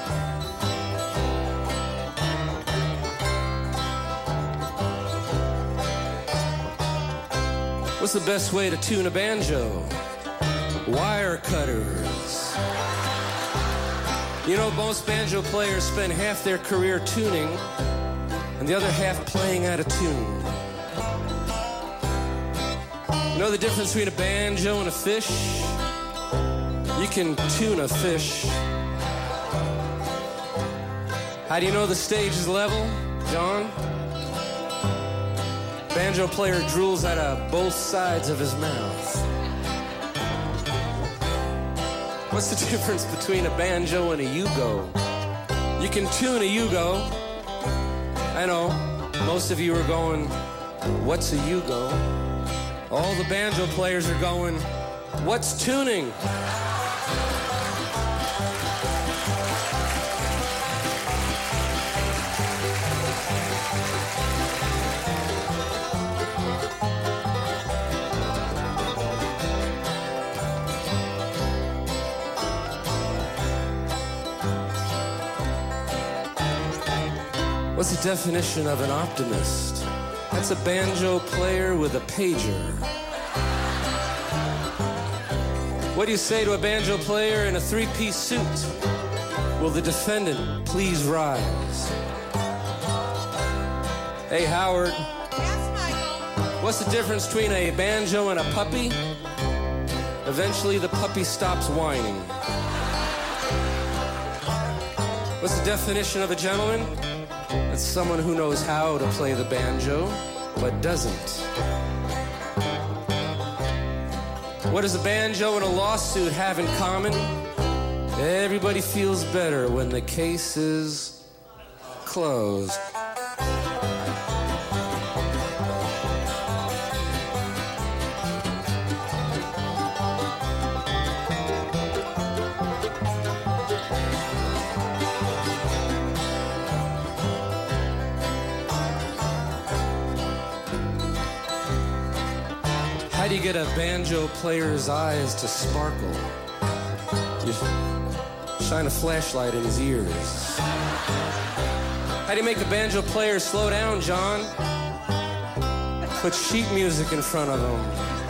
What's the best way to tune a banjo? Wire cutters. You know, most banjo players spend half their career tuning and the other half playing out of tune. You know the difference between a banjo and a fish? You can tune a fish. How do you know the stage is level, John? Banjo player drools out of both sides of his mouth. What's the difference between a banjo and a yugo? You can tune a Yugo. I know, most of you are going, what's a Yugo? All the banjo players are going, what's tuning? What's the definition of an optimist? That's a banjo player with a pager. What do you say to a banjo player in a three-piece suit? Will the defendant please rise? Hey, Howard. Yes, Michael. What's the difference between a banjo and a puppy? Eventually, the puppy stops whining. What's the definition of a gentleman? It's someone who knows how to play the banjo, but doesn't. What does a banjo and a lawsuit have in common? Everybody feels better when the case is closed. How do you get a banjo player's eyes to sparkle? You shine a flashlight in his ears. How do you make a banjo player slow down, John? Put sheet music in front of him.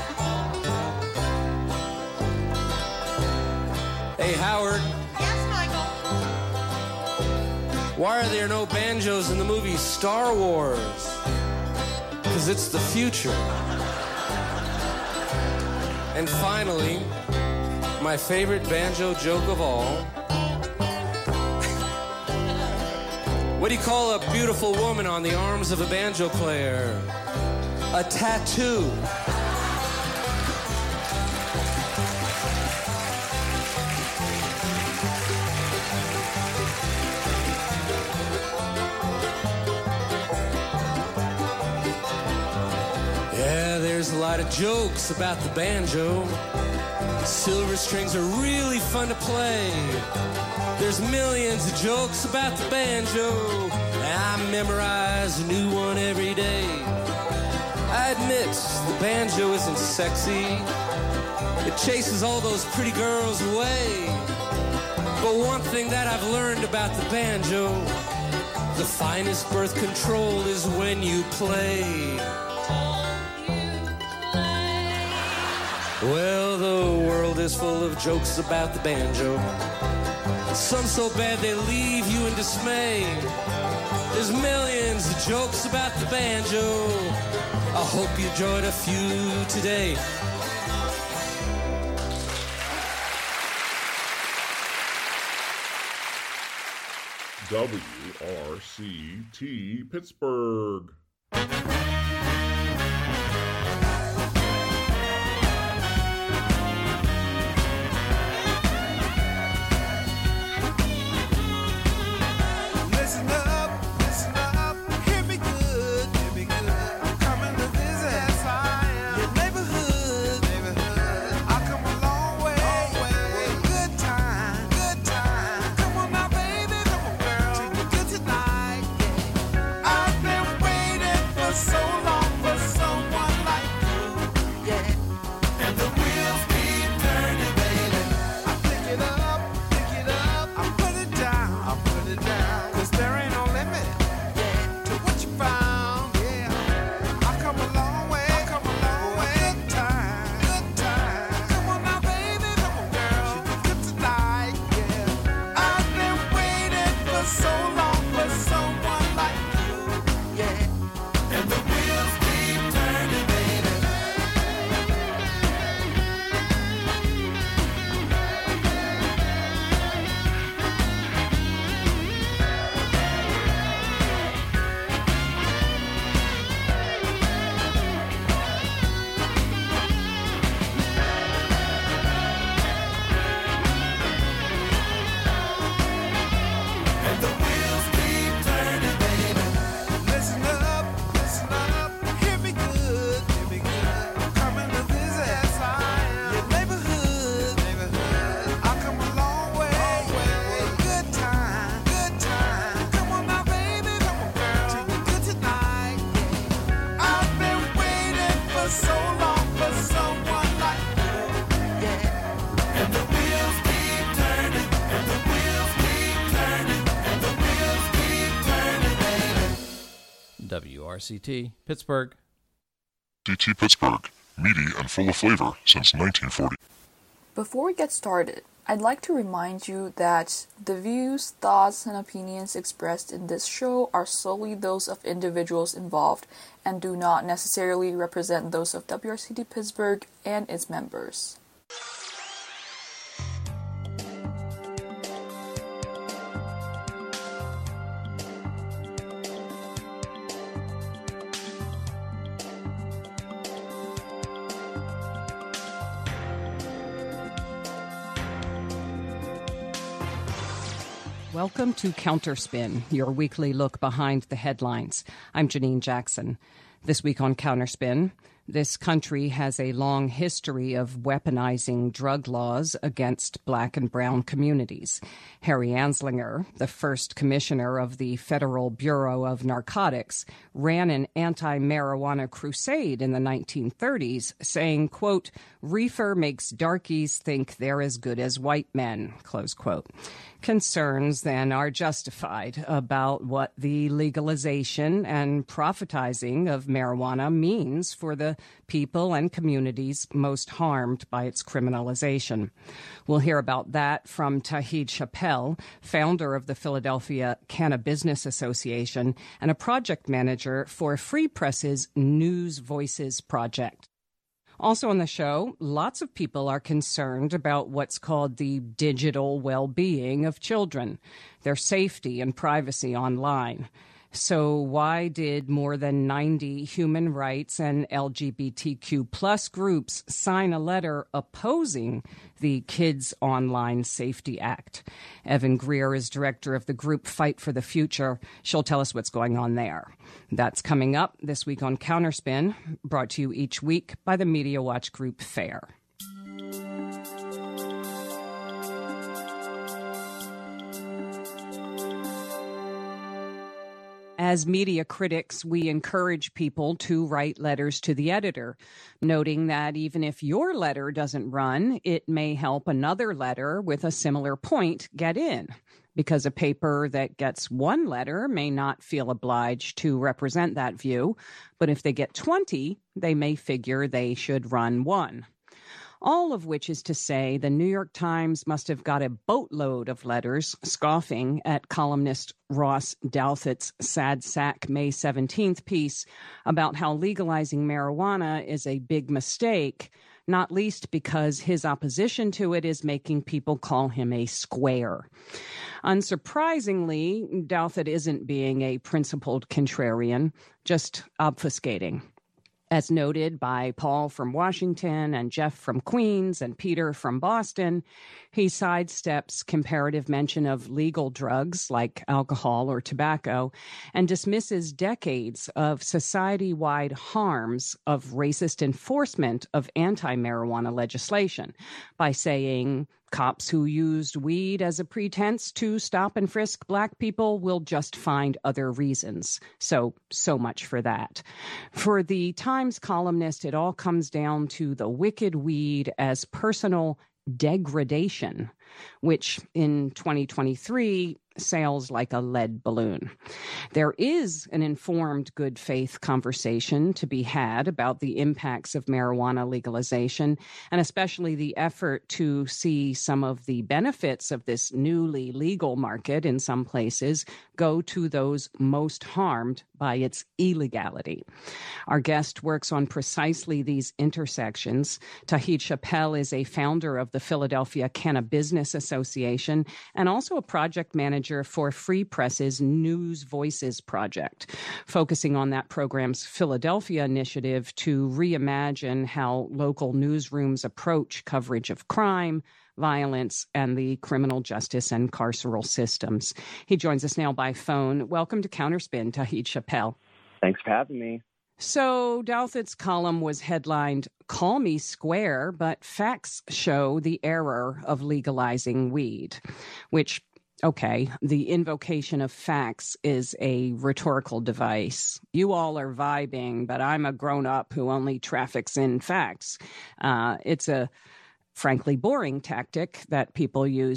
Hey, Howard. Yes, Michael. Why are there no banjos in the movie Star Wars? Because it's the future. And finally, my favorite banjo joke of all. What do you call a beautiful woman on the arms of a banjo player? A tattoo. Yeah, there's a lot of jokes about the banjo. Silver strings are really fun to play. There's millions of jokes about the banjo. I memorize a new one every day. I admit the banjo isn't sexy. It chases all those pretty girls away. But one thing that I've learned about the banjo, the finest birth control is when you play. Well, the world is full of jokes about the banjo. Some so bad they leave you in dismay. There's millions of jokes about the banjo. I hope you enjoyed a few today. WRCT Pittsburgh. So WRCT, Pittsburgh. CT Pittsburgh, meaty and full of flavor since 1940. Before we get started, I'd like to remind you that the views, thoughts, and opinions expressed in this show are solely those of individuals involved and do not necessarily represent those of WRCT Pittsburgh and its members. Welcome to Counterspin, your weekly look behind the headlines. I'm Janine Jackson. This week on Counterspin, this country has a long history of weaponizing drug laws against black and brown communities. Harry Anslinger, the first commissioner of the Federal Bureau of Narcotics, ran an anti-marijuana crusade in the 1930s, saying, quote, "Reefer makes darkies think they're as good as white men," close quote. Concerns then are justified about what the legalization and profitizing of marijuana means for the people and communities most harmed by its criminalization. We'll hear about that from Tauhid Chappell, founder of the Philadelphia Cannabusiness Association and a project manager for Free Press's News Voices project. Also on the show, lots of people are concerned about what's called the digital well-being of children, their safety and privacy online. So why did more than 90 human rights and LGBTQ plus groups sign a letter opposing the Kids Online Safety Act? Evan Greer is director of the group Fight for the Future. She'll tell us what's going on there. That's coming up this week on Counterspin, brought to you each week by the Media Watch Group FAIR. As media critics, we encourage people to write letters to the editor, noting that even if your letter doesn't run, it may help another letter with a similar point get in, because a paper that gets one letter may not feel obliged to represent that view, but if they get 20, they may figure they should run one. All of which is to say the New York Times must have got a boatload of letters scoffing at columnist Ross Douthat's Sad Sack May 17th piece about how legalizing marijuana is a big mistake, not least because his opposition to it is making people call him a square. Unsurprisingly, Douthat isn't being a principled contrarian, just obfuscating. As noted by Paul from Washington and Jeff from Queens and Peter from Boston, he sidesteps comparative mention of legal drugs like alcohol or tobacco and dismisses decades of society-wide harms of racist enforcement of anti-marijuana legislation by saying cops who used weed as a pretense to stop and frisk black people will just find other reasons. So much for that. For the Times columnist, it all comes down to the wicked weed as personal degradation, which in 2023 sails like a lead balloon. There is an informed good faith conversation to be had about the impacts of marijuana legalization, and especially the effort to see some of the benefits of this newly legal market in some places go to those most harmed by its illegality. Our guest works on precisely these intersections. Tauhid Chappell is a founder of the Philadelphia Cannabusiness Association and also a project manager for Free Press's News Voices project, focusing on that program's Philadelphia initiative to reimagine how local newsrooms approach coverage of crime, violence, and the criminal justice and carceral systems. He joins us now by phone. Welcome to Counterspin, Tauhid Chappell. Thanks for having me. So Douthat's column was headlined, "Call Me Square, but facts show the error of legalizing weed," which, okay, the invocation of facts is a rhetorical device. You all are vibing, but I'm a grown-up who only traffics in facts. It's a frankly boring tactic that people use